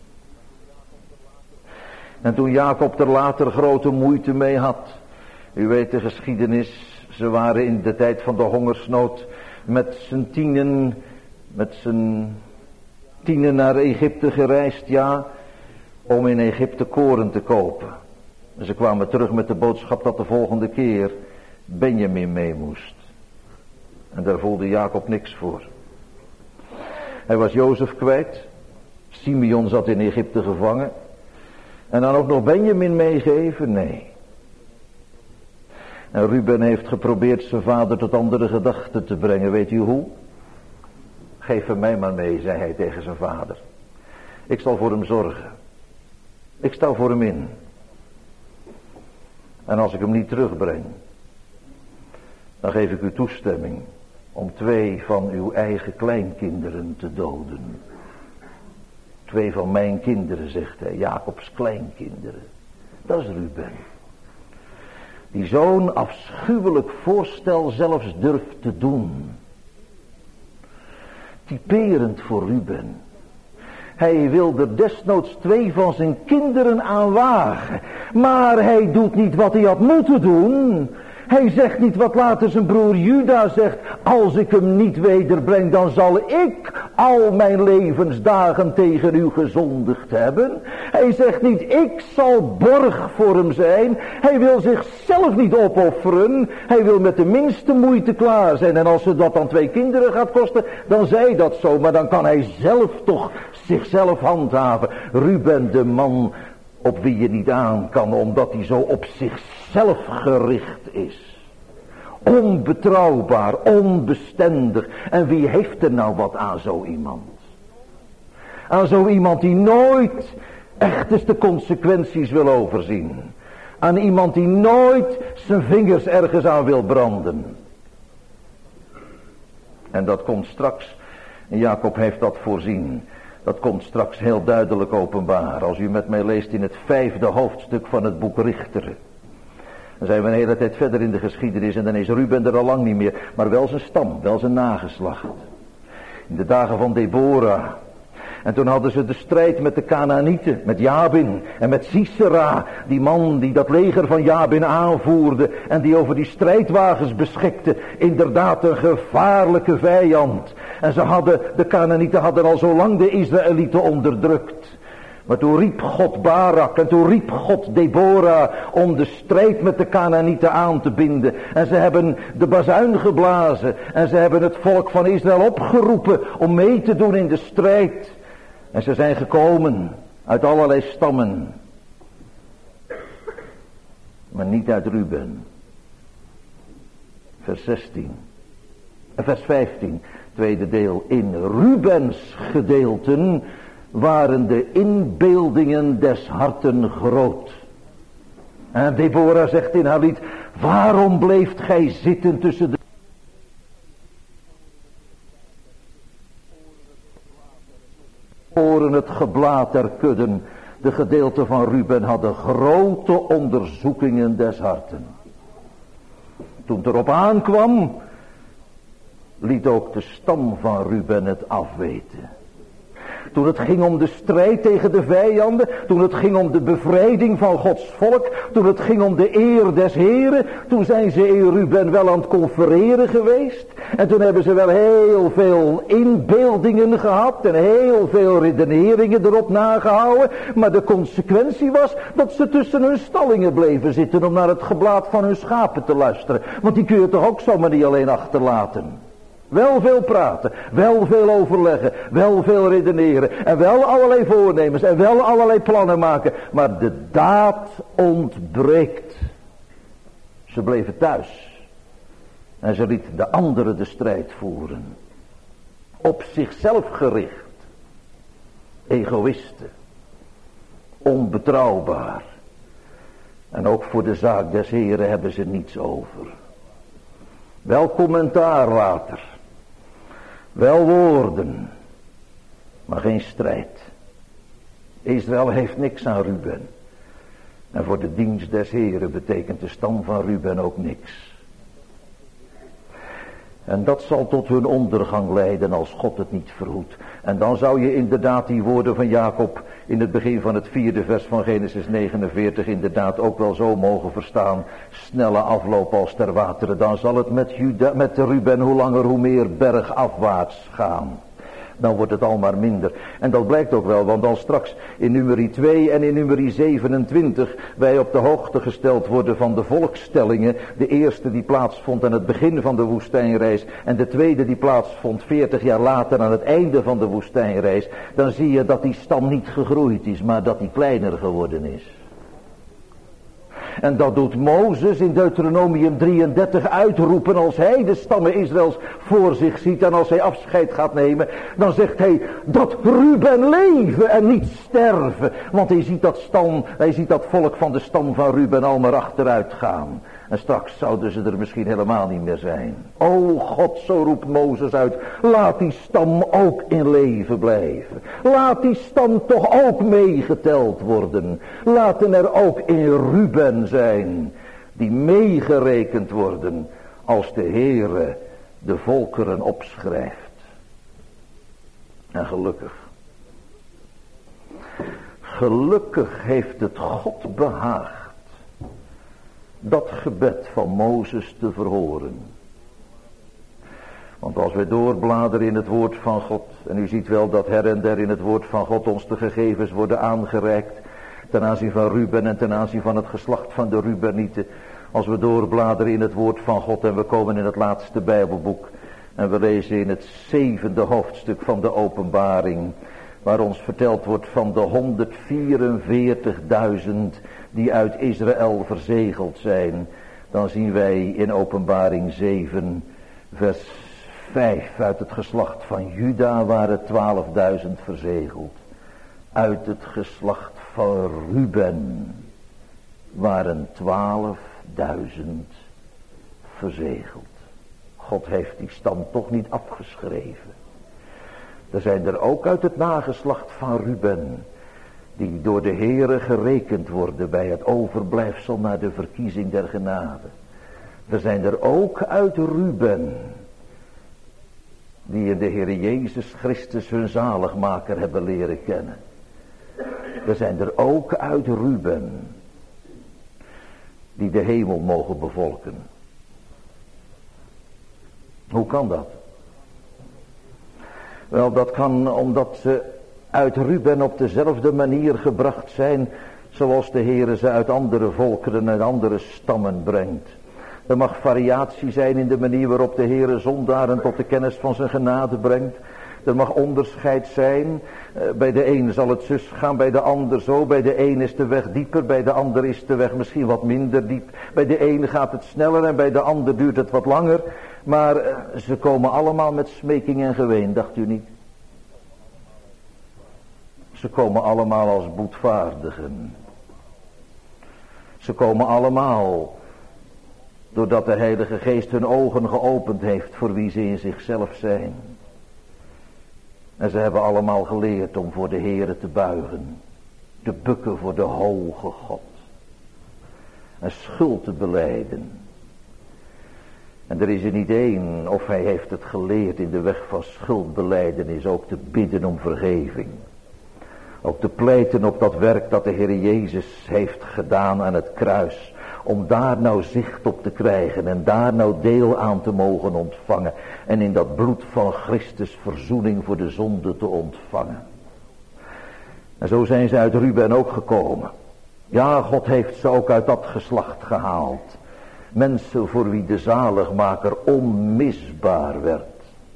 En toen Jacob er later grote moeite mee had, u weet de geschiedenis, ze waren in de tijd van de hongersnood met z'n tienen, met z'n tienen naar Egypte gereisd, ja, om in Egypte koren te kopen. En ze kwamen terug met de boodschap dat de volgende keer Benjamin mee moest. En daar voelde Jacob niks voor. Hij was Jozef kwijt. Simeon zat in Egypte gevangen. En dan ook nog Benjamin meegeven? Nee. En Ruben heeft geprobeerd zijn vader tot andere gedachten te brengen. Weet u hoe? Geef hem mij maar mee, zei hij tegen zijn vader. Ik zal voor hem zorgen. Ik sta voor hem in. En als ik hem niet terugbreng, dan geef ik u toestemming om twee van uw eigen kleinkinderen te doden. Twee van mijn kinderen, zegt hij, Jacobs kleinkinderen. Dat is Ruben. Die zo'n afschuwelijk voorstel zelfs durft te doen. Typerend voor Ruben. Hij wil er desnoods twee van zijn kinderen aan wagen. Maar hij doet niet wat hij had moeten doen. Hij zegt niet wat later zijn broer Juda zegt. Als ik hem niet wederbreng, dan zal ik al mijn levensdagen tegen u gezondigd hebben. Hij zegt niet, ik zal borg voor hem zijn. Hij wil zichzelf niet opofferen. Hij wil met de minste moeite klaar zijn. En als het dat dan twee kinderen gaat kosten, dan zij dat zo. Maar dan kan hij zelf toch zichzelf handhaven. Ruben, de man op wie je niet aan kan, omdat hij zo op zichzelf gericht is. Onbetrouwbaar, onbestendig. En wie heeft er nou wat aan zo iemand? Aan zo iemand die nooit echt eens de consequenties wil overzien. Aan iemand die nooit zijn vingers ergens aan wil branden. En dat komt straks, en Jacob heeft dat voorzien. Dat komt straks heel duidelijk openbaar. Als u met mij leest in het vijfde hoofdstuk van het boek Richteren. Dan zijn we een hele tijd verder in de geschiedenis. En dan is Ruben er al lang niet meer. Maar wel zijn stam, wel zijn nageslacht. In de dagen van Deborah. En toen hadden ze de strijd met de Kanaanieten. Met Jabin en met Sisera. Die man die dat leger van Jabin aanvoerde. En die over die strijdwagens beschikte. Inderdaad een gevaarlijke vijand. En ze hadden, de Kanaanieten hadden al zo lang de Israëlieten onderdrukt. Maar toen riep God Barak en toen riep God Deborah om de strijd met de Kanaanieten aan te binden. En ze hebben de bazuin geblazen en ze hebben het volk van Israël opgeroepen om mee te doen in de strijd. En ze zijn gekomen uit allerlei stammen. Maar niet uit Ruben. Vers zestien. Vers vijftien. Tweede deel. In Rubens gedeelten waren de inbeeldingen des harten groot. En Deborah zegt in haar lied, waarom bleeft gij zitten tussen de oren het geblaat der kudden. De gedeelten van Ruben hadden grote onderzoekingen des harten. Toen het erop aankwam, liet ook de stam van Ruben het afweten. Toen het ging om de strijd tegen de vijanden. Toen het ging om de bevrijding van Gods volk. Toen het ging om de eer des Heren. Toen zijn ze in Ruben wel aan het confereren geweest. En toen hebben ze wel heel veel inbeeldingen gehad. En heel veel redeneringen erop nagehouden. Maar de consequentie was dat ze tussen hun stallingen bleven zitten. Om naar het geblaat van hun schapen te luisteren. Want die kun je toch ook zomaar niet alleen achterlaten. Wel veel praten, wel veel overleggen, wel veel redeneren en wel allerlei voornemens en wel allerlei plannen maken. Maar de daad ontbreekt. Ze bleven thuis en ze lieten de anderen de strijd voeren. Op zichzelf gericht. Egoïsten. Onbetrouwbaar. En ook voor de zaak des Heren hebben ze niets over. Wel commentaar later. Wel woorden. Maar geen strijd. Israël heeft niks aan Ruben. En voor de dienst des Heren betekent de stam van Ruben ook niks. En dat zal tot hun ondergang leiden als God het niet verhoedt. En dan zou je inderdaad die woorden van Jacob in het begin van het vierde vers van Genesis negenenveertig inderdaad ook wel zo mogen verstaan. Snelle afloop als ter wateren. Dan zal het met, Juda, met Ruben hoe langer hoe meer bergafwaarts gaan. Dan wordt het al maar minder. En dat blijkt ook wel, want dan straks in nummer twee en in nummer zevenentwintig wij op de hoogte gesteld worden van de volkstellingen. De eerste die plaatsvond aan het begin van de woestijnreis en de tweede die plaatsvond veertig jaar later aan het einde van de woestijnreis. Dan zie je dat die stam niet gegroeid is, maar dat die kleiner geworden is. En dat doet Mozes in Deuteronomium drieëndertig uitroepen als hij de stammen Israëls voor zich ziet en als hij afscheid gaat nemen. Dan zegt hij dat Ruben leven en niet sterven. Want hij ziet dat stam, hij ziet dat volk van de stam van Ruben al maar achteruit gaan. En straks zouden ze er misschien helemaal niet meer zijn. O God, zo roept Mozes uit. Laat die stam ook in leven blijven. Laat die stam toch ook meegeteld worden. Laten er ook in Ruben zijn. Die meegerekend worden als de Heere de volkeren opschrijft. En gelukkig. Gelukkig heeft het God behaagd dat gebed van Mozes te verhoren. Want als wij doorbladeren in het woord van God, en u ziet wel dat her en der in het woord van God ons de gegevens worden aangereikt, ten aanzien van Ruben en ten aanzien van het geslacht van de Rubenieten. Als we doorbladeren in het woord van God en we komen in het laatste Bijbelboek en we lezen in het zevende hoofdstuk van de Openbaring, waar ons verteld wordt van de honderdvierenveertigduizend die uit Israël verzegeld zijn. Dan zien wij in Openbaring zeven vers vijf. Uit het geslacht van Juda waren twaalfduizend verzegeld. Uit het geslacht van Ruben waren twaalfduizend verzegeld. God heeft die stam toch niet afgeschreven. Er zijn er ook uit het nageslacht van Ruben die door de Heere gerekend worden bij het overblijfsel naar de verkiezing der genade. Er zijn er ook uit Ruben die in de Heere Jezus Christus hun zaligmaker hebben leren kennen. Er zijn er ook uit Ruben die de hemel mogen bevolken. Hoe kan dat? Wel, dat kan omdat ze uit Ruben op dezelfde manier gebracht zijn zoals de Heere ze uit andere volkeren en andere stammen brengt. Er mag variatie zijn in de manier waarop de Heere zondaren tot de kennis van zijn genade brengt. Er mag onderscheid zijn. Bij de een zal het zus gaan, bij de ander zo. Bij de een is de weg dieper, bij de ander is de weg misschien wat minder diep. Bij de ene gaat het sneller en bij de ander duurt het wat langer. Maar ze komen allemaal met smeking en geween, dacht u niet? Ze komen allemaal als boetvaardigen. Ze komen allemaal doordat de Heilige Geest hun ogen geopend heeft voor wie ze in zichzelf zijn. En ze hebben allemaal geleerd om voor de Heere te buigen. Te bukken voor de hoge God. En schuld te belijden. En er is er niet één, of hij heeft het geleerd in de weg van schuldbelijdenis, ook te bidden om vergeving. Ook te pleiten op dat werk dat de Heer Jezus heeft gedaan aan het kruis. Om daar nou zicht op te krijgen en daar nou deel aan te mogen ontvangen. En in dat bloed van Christus verzoening voor de zonde te ontvangen. En zo zijn ze uit Ruben ook gekomen. Ja, God heeft ze ook uit dat geslacht gehaald. Mensen voor wie de zaligmaker onmisbaar werd.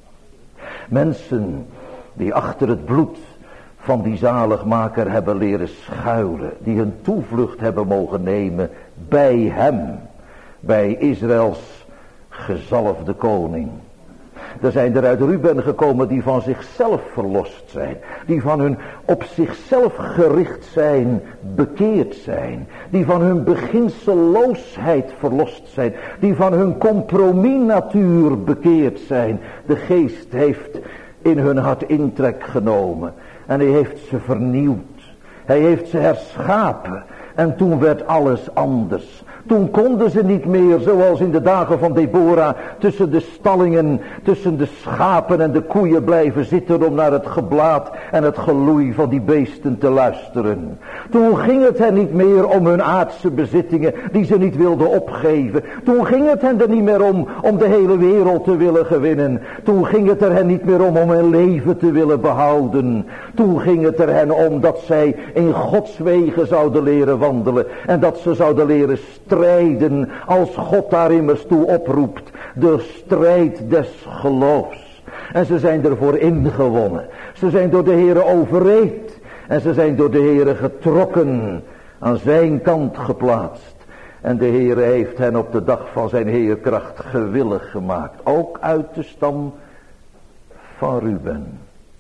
Mensen die achter het bloed van die zaligmaker hebben leren schuilen. Die hun toevlucht hebben mogen nemen bij hem. Bij Israëls gezalfde koning. Er zijn er uit Ruben gekomen die van zichzelf verlost zijn. Die van hun op zichzelf gericht zijn, bekeerd zijn. Die van hun beginselloosheid verlost zijn. Die van hun compromisnatuur bekeerd zijn. De geest heeft in hun hart intrek genomen. En hij heeft ze vernieuwd. Hij heeft ze herschapen. En toen werd alles anders. Toen konden ze niet meer, zoals in de dagen van Deborah, tussen de stallingen, tussen de schapen en de koeien blijven zitten om naar het geblaat en het geloei van die beesten te luisteren. Toen ging het hen niet meer om hun aardse bezittingen die ze niet wilden opgeven. Toen ging het hen er niet meer om om de hele wereld te willen gewinnen. Toen ging het er hen niet meer om om hun leven te willen behouden. Toen ging het er hen om dat zij in Gods wegen zouden leren wandelen en dat ze zouden leren strijden als God daar immers toe oproept. De strijd des geloofs. En ze zijn ervoor ingewonnen. Ze zijn door de Heere overreed. En ze zijn door de Heere getrokken. Aan zijn kant geplaatst. En de Heere heeft hen op de dag van zijn heerkracht gewillig gemaakt. Ook uit de stam van Ruben.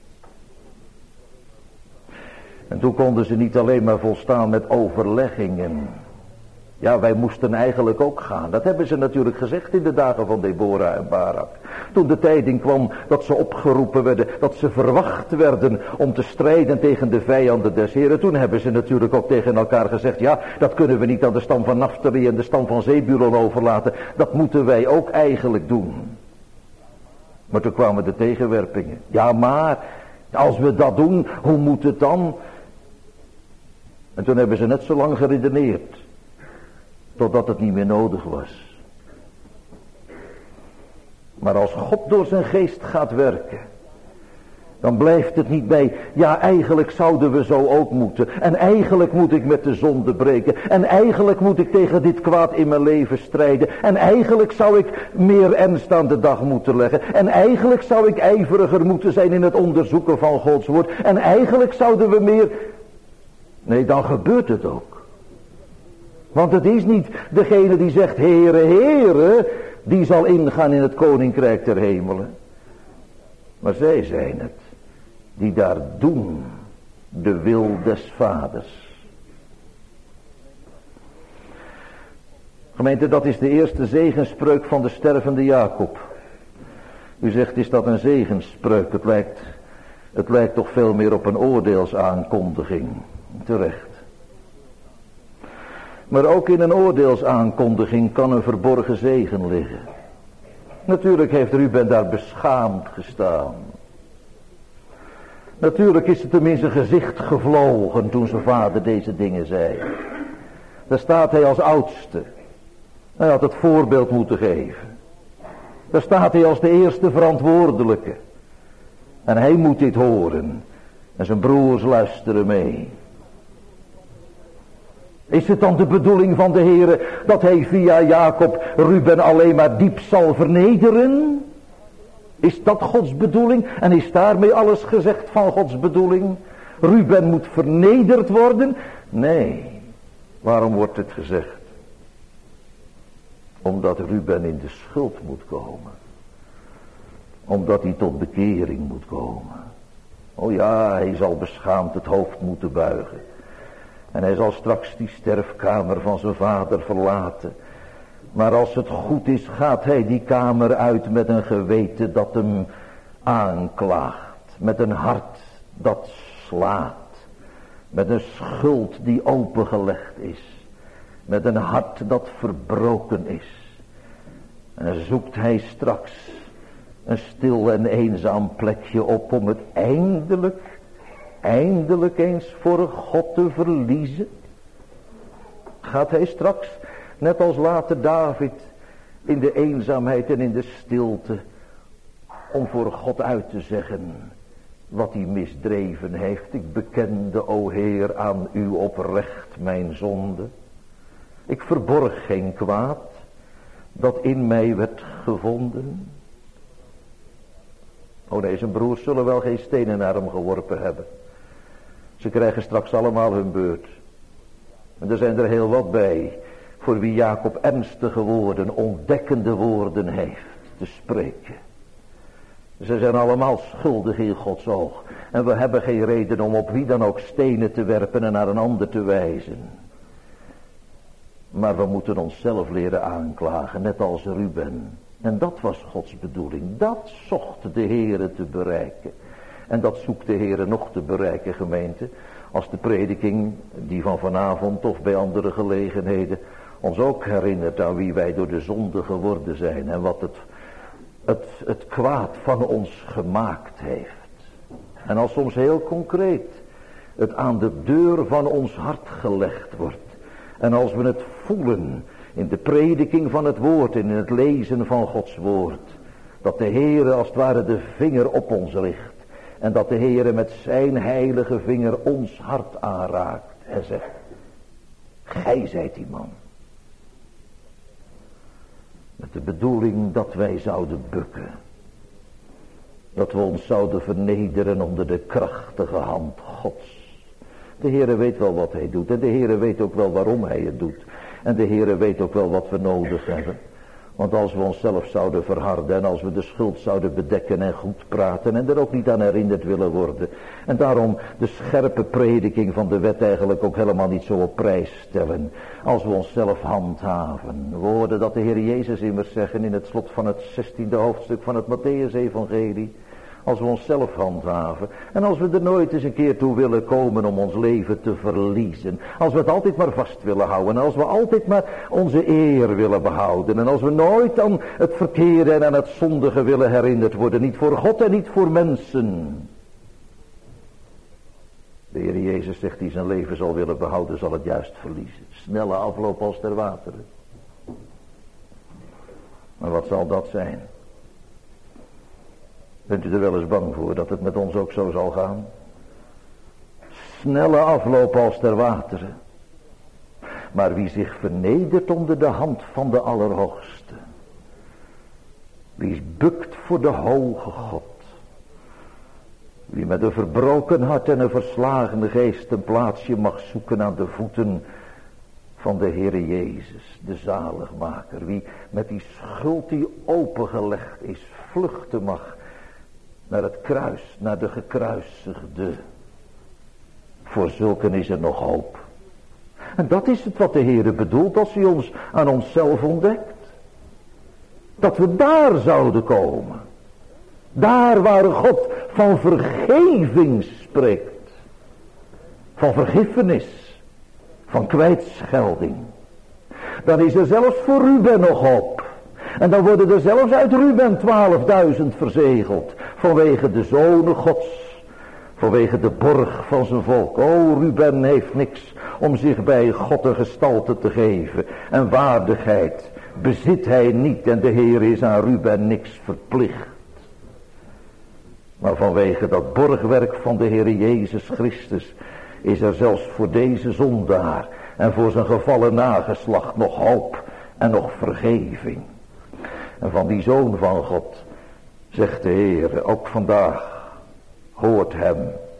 En toen konden ze niet alleen maar volstaan met overleggingen. Ja, wij moesten eigenlijk ook gaan. Dat hebben ze natuurlijk gezegd in de dagen van Deborah en Barak. Toen de tijding kwam dat ze opgeroepen werden, dat ze verwacht werden om te strijden tegen de vijanden des Heren. Toen hebben ze natuurlijk ook tegen elkaar gezegd, ja, dat kunnen we niet aan de stam van Naphtali en de stam van Zebulon overlaten. Dat moeten wij ook eigenlijk doen. Maar toen kwamen de tegenwerpingen. Ja, maar als we dat doen, hoe moet het dan? En toen hebben ze net zo lang geredeneerd. Totdat het niet meer nodig was. Maar als God door zijn geest gaat werken. Dan blijft het niet bij. Ja, eigenlijk zouden we zo ook moeten. En eigenlijk moet ik met de zonde breken. En eigenlijk moet ik tegen dit kwaad in mijn leven strijden. En eigenlijk zou ik meer ernst aan de dag moeten leggen. En eigenlijk zou ik ijveriger moeten zijn in het onderzoeken van Gods woord. En eigenlijk zouden we meer. Nee, dan gebeurt het ook. Want het is niet degene die zegt, Heere, Heere, die zal ingaan in het koninkrijk der hemelen. Maar zij zijn het, die daar doen de wil des vaders. Gemeente, dat is de eerste zegenspreuk van de stervende Jacob. U zegt, is dat een zegenspreuk? Het lijkt, het lijkt toch veel meer op een oordeelsaankondiging. Terecht. Maar ook in een oordeelsaankondiging kan een verborgen zegen liggen. Natuurlijk heeft Ruben daar beschaamd gestaan. Natuurlijk is het hem in zijn gezicht gevlogen toen zijn vader deze dingen zei. Daar staat hij als oudste. Hij had het voorbeeld moeten geven. Daar staat hij als de eerste verantwoordelijke. En hij moet dit horen. En zijn broers luisteren mee. Is het dan de bedoeling van de Heere dat hij via Jacob Ruben alleen maar diep zal vernederen? Is dat Gods bedoeling? En is daarmee alles gezegd van Gods bedoeling? Ruben moet vernederd worden? Nee. Waarom wordt het gezegd? Omdat Ruben in de schuld moet komen. Omdat hij tot bekering moet komen. Oh ja, hij zal beschaamd het hoofd moeten buigen. En hij zal straks die sterfkamer van zijn vader verlaten. Maar als het goed is, gaat hij die kamer uit met een geweten dat hem aanklaagt. Met een hart dat slaat. Met een schuld die opengelegd is. Met een hart dat verbroken is. En dan zoekt hij straks een stil en eenzaam plekje op om het eindelijk... eindelijk eens voor God te verliezen? Gaat hij straks, net als later David, in de eenzaamheid en in de stilte, om voor God uit te zeggen wat hij misdreven heeft? Ik bekende, o Heer, aan u oprecht mijn zonde. Ik verborg geen kwaad dat in mij werd gevonden. Oh nee, zijn broers zullen wel geen stenen naar hem geworpen hebben. Ze krijgen straks allemaal hun beurt. En er zijn er heel wat bij, voor wie Jacob ernstige woorden, ontdekkende woorden heeft te spreken. Ze zijn allemaal schuldig in Gods oog. En we hebben geen reden om op wie dan ook stenen te werpen en naar een ander te wijzen. Maar we moeten onszelf leren aanklagen, net als Ruben. En dat was Gods bedoeling. Dat zocht de Heere te bereiken. En dat zoekt de Heere nog te bereiken, gemeente. Als de prediking, die van vanavond of bij andere gelegenheden, ons ook herinnert aan wie wij door de zonde geworden zijn. En wat het, het, het kwaad van ons gemaakt heeft. En als soms heel concreet het aan de deur van ons hart gelegd wordt. En als we het voelen in de prediking van het woord en in het lezen van Gods woord. Dat de Heere als het ware de vinger op ons richt. En dat de Heere met zijn heilige vinger ons hart aanraakt. En zegt, gij zijt die man. Met de bedoeling dat wij zouden bukken. Dat we ons zouden vernederen onder de krachtige hand Gods. De Heere weet wel wat hij doet. En de Heere weet ook wel waarom hij het doet. En de Heere weet ook wel wat we nodig hebben. Want als we onszelf zouden verharden en als we de schuld zouden bedekken en goed praten en er ook niet aan herinnerd willen worden. En daarom de scherpe prediking van de wet eigenlijk ook helemaal niet zo op prijs stellen. Als we onszelf handhaven. We hoorden dat de Heer Jezus immers zeggen in het slot van het zestiende hoofdstuk van het Mattheüs-evangelie. Als we onszelf handhaven. En als we er nooit eens een keer toe willen komen om ons leven te verliezen. Als we het altijd maar vast willen houden. En als we altijd maar onze eer willen behouden. En als we nooit aan het verkeerde en aan het zondige willen herinnerd worden. Niet voor God en niet voor mensen. De Heer Jezus zegt die zijn leven zal willen behouden, zal het juist verliezen. Snelle afloop als ter wateren. Maar wat zal dat zijn? Bent u er wel eens bang voor dat het met ons ook zo zal gaan? Snelle afloop als ter wateren. Maar wie zich vernedert onder de hand van de Allerhoogste. Wie bukt voor de hoge God. Wie met een verbroken hart en een verslagen geest een plaatsje mag zoeken aan de voeten van de Heere Jezus, de zaligmaker. Wie met die schuld die opengelegd is, vluchten mag naar het kruis, naar de gekruisigde. Voor zulken is er nog hoop. En dat is het wat de Heere bedoelt als hij ons aan onszelf ontdekt. Dat we daar zouden komen. Daar waar God van vergeving spreekt. Van vergiffenis. Van kwijtschelding. Dan is er zelfs voor Ruben nog hoop. En dan worden er zelfs uit Ruben twaalfduizend verzegeld. Vanwege de zonen Gods. Vanwege de borg van zijn volk. O, Ruben heeft niks om zich bij God een gestalte te geven. En waardigheid bezit hij niet. En de Heer is aan Ruben niks verplicht. Maar vanwege dat borgwerk van de Heer Jezus Christus is er zelfs voor deze zondaar en voor zijn gevallen nageslacht nog hoop en nog vergeving. En van die Zoon van God zegt de Heer ook vandaag, hoort hem.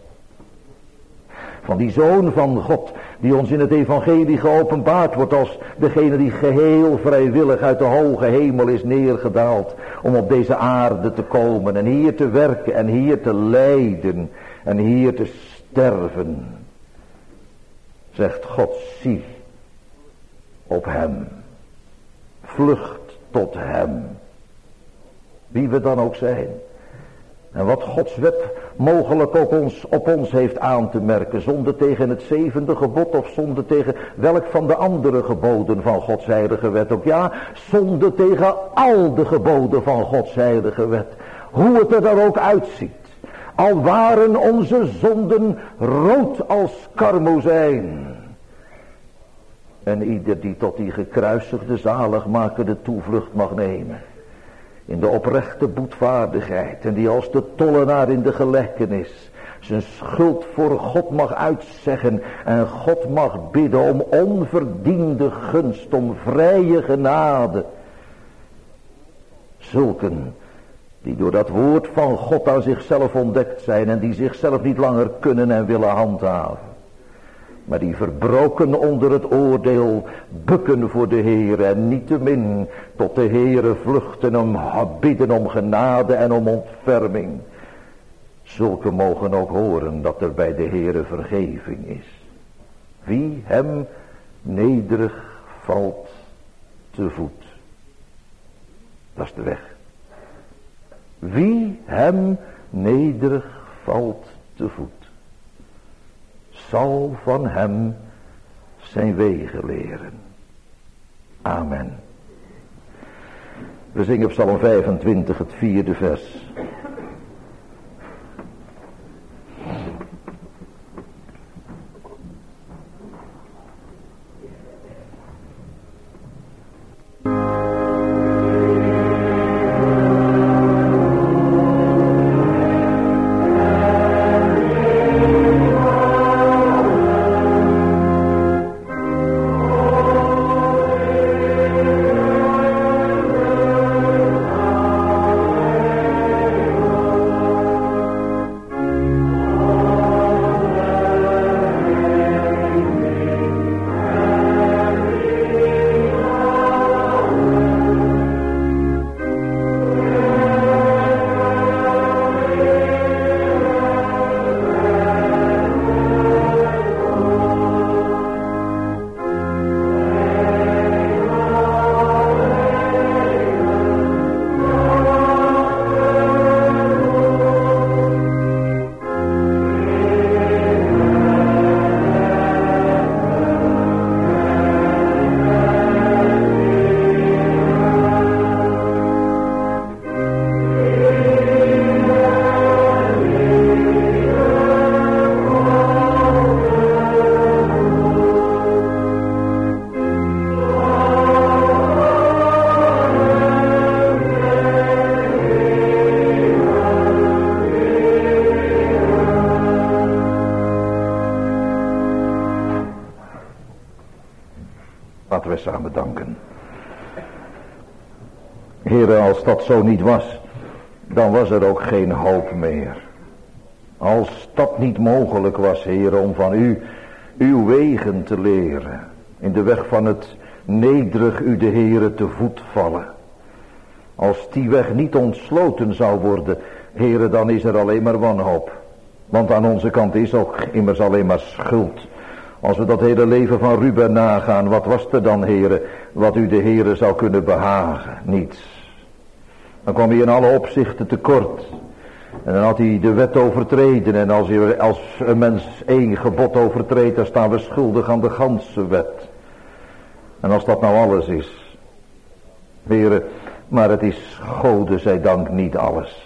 Van die Zoon van God die ons in het evangelie geopenbaard wordt als degene die geheel vrijwillig uit de hoge hemel is neergedaald om op deze aarde te komen en hier te werken en hier te lijden en hier te sterven. Zegt God, zie op hem. Vlucht tot hem. Wie we dan ook zijn. En wat Gods wet mogelijk ook ons, op ons heeft aan te merken. Zonder tegen het zevende gebod of zonder tegen welk van de andere geboden van Gods heilige wet ook. Ja, zonder tegen al de geboden van Gods heilige wet. Hoe het er dan ook uitziet. Al waren onze zonden rood als karmozijn. En ieder die tot die gekruisigde zaligmaker de toevlucht mag nemen. In de oprechte boetvaardigheid. En die als de tollenaar in de gelijkenis zijn schuld voor God mag uitzeggen. En God mag bidden om onverdiende gunst, om vrije genade. Zulken Die door dat woord van God aan zichzelf ontdekt zijn en die zichzelf niet langer kunnen en willen handhaven. Maar die verbroken onder het oordeel bukken voor de Heere en niettemin tot de Heere vluchten om bidden om genade en om ontferming. Zulke mogen ook horen dat er bij de Heere vergeving is. Wie hem nederig valt te voet. Dat is de weg. Wie hem nederig valt te voet, zal van hem zijn wegen leren. Amen. We zingen Psalm vijfentwintig, het vierde vers. Laten we samen danken. Heere, als dat zo niet was, dan was er ook geen hoop meer. Als dat niet mogelijk was, Heere, om van u, uw wegen te leren. In de weg van het nederig u de Heere te voet vallen. Als die weg niet ontsloten zou worden, Heere, dan is er alleen maar wanhoop. Want aan onze kant is ook immers alleen maar schuld. Als we dat hele leven van Ruben nagaan, wat was er dan, Heere, wat u de Heere zou kunnen behagen? Niets. Dan kwam hij in alle opzichten tekort. En dan had hij de wet overtreden. En als, hij, als een mens één gebod overtreedt, dan staan we schuldig aan de ganse wet. En als dat nou alles is, Heere, maar het is Gode zij dank niet alles.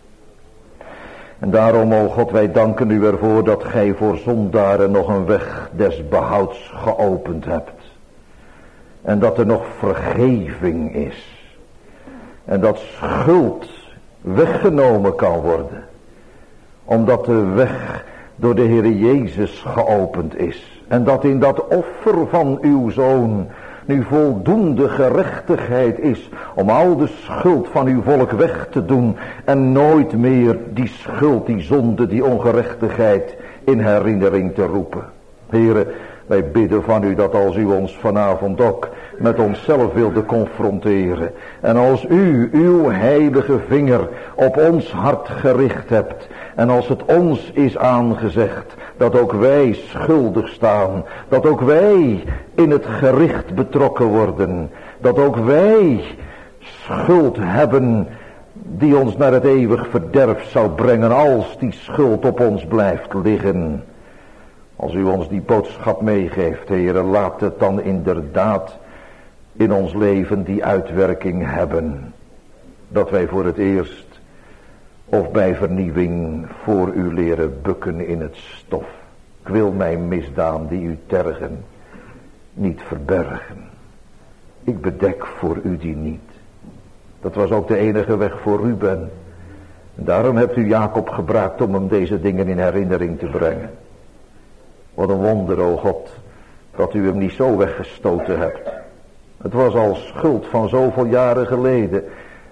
En daarom, o God, wij danken u ervoor dat gij voor zondaren nog een weg des behouds geopend hebt. En dat er nog vergeving is. En dat schuld weggenomen kan worden. Omdat de weg door de Heere Jezus geopend is. En dat in dat offer van uw Zoon nu voldoende gerechtigheid is om al de schuld van uw volk weg te doen en nooit meer die schuld, die zonde, die ongerechtigheid in herinnering te roepen. Heere, wij bidden van u dat als u ons vanavond ook met onszelf wilde confronteren en als u uw heilige vinger op ons hart gericht hebt en als het ons is aangezegd dat ook wij schuldig staan, dat ook wij in het gericht betrokken worden, dat ook wij schuld hebben die ons naar het eeuwig verderf zou brengen als die schuld op ons blijft liggen. Als u ons die boodschap meegeeft, Heere, laat het dan inderdaad in ons leven die uitwerking hebben. Dat wij voor het eerst of bij vernieuwing voor u leren bukken in het stof. Ik wil mijn misdaan die u tergen niet verbergen. Ik bedek voor u die niet. Dat was ook de enige weg voor Ruben. Daarom hebt u Jacob gebruikt om hem deze dingen in herinnering te brengen. Wat een wonder, o God, dat u hem niet zo weggestoten hebt. Het was al schuld van zoveel jaren geleden.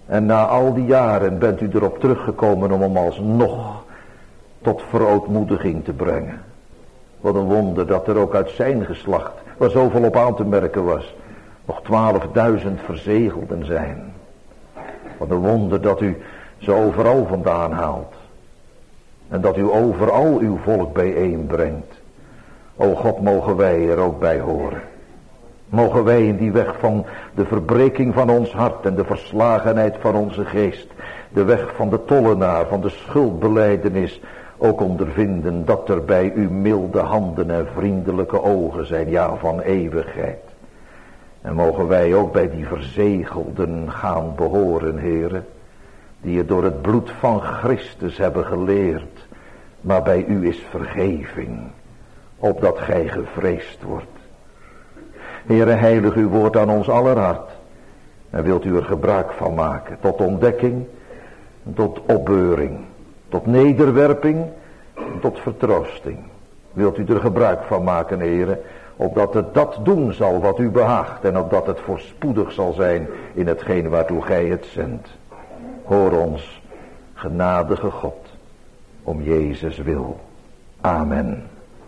En na al die jaren bent u erop teruggekomen om hem alsnog tot verootmoediging te brengen. Wat een wonder dat er ook uit zijn geslacht, waar zoveel op aan te merken was, nog twaalfduizend verzegelden zijn. Wat een wonder dat u ze overal vandaan haalt. En dat u overal uw volk bijeenbrengt. O God, mogen wij er ook bij horen. Mogen wij in die weg van de verbreking van ons hart en de verslagenheid van onze geest, de weg van de tollenaar, van de schuldbelijdenis, ook ondervinden dat er bij u milde handen en vriendelijke ogen zijn, ja, van eeuwigheid. En mogen wij ook bij die verzegelden gaan behoren, heren, die het door het bloed van Christus hebben geleerd, maar bij u is vergeving, opdat gij gevreesd wordt. Heere, heilig uw woord aan ons aller hart. En wilt u er gebruik van maken. Tot ontdekking. Tot opbeuring. Tot nederwerping. Tot vertroosting. Wilt u er gebruik van maken, Heere. Opdat het dat doen zal wat u behaagt. En opdat het voorspoedig zal zijn in hetgeen waartoe gij het zendt. Hoor ons, genadige God. Om Jezus wil. Amen.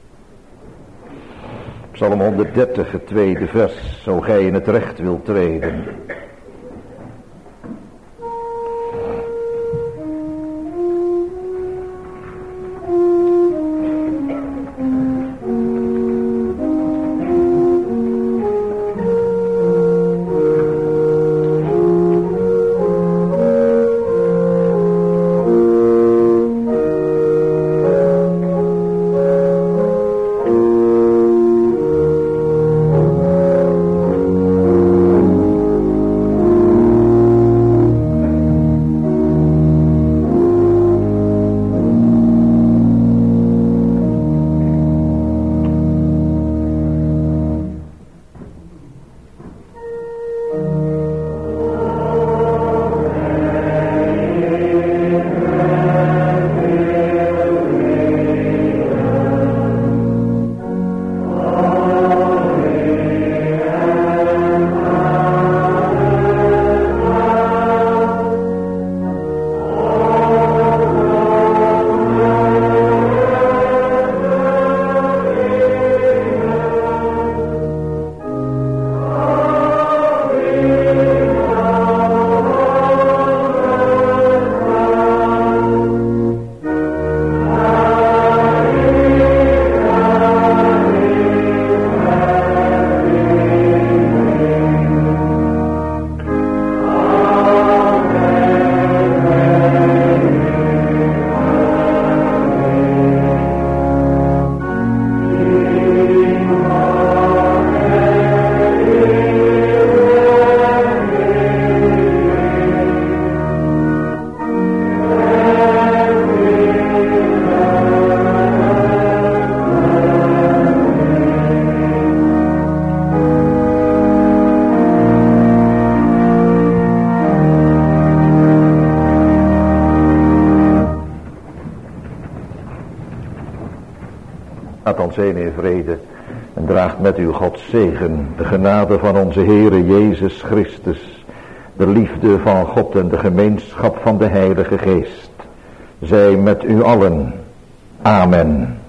Psalm honderddertig, het tweede vers, zo gij in het recht wilt treden. Laat ons heen in vrede en draagt met u Gods zegen, de genade van onze Heere Jezus Christus, de liefde van God en de gemeenschap van de Heilige Geest, zij met u allen. Amen.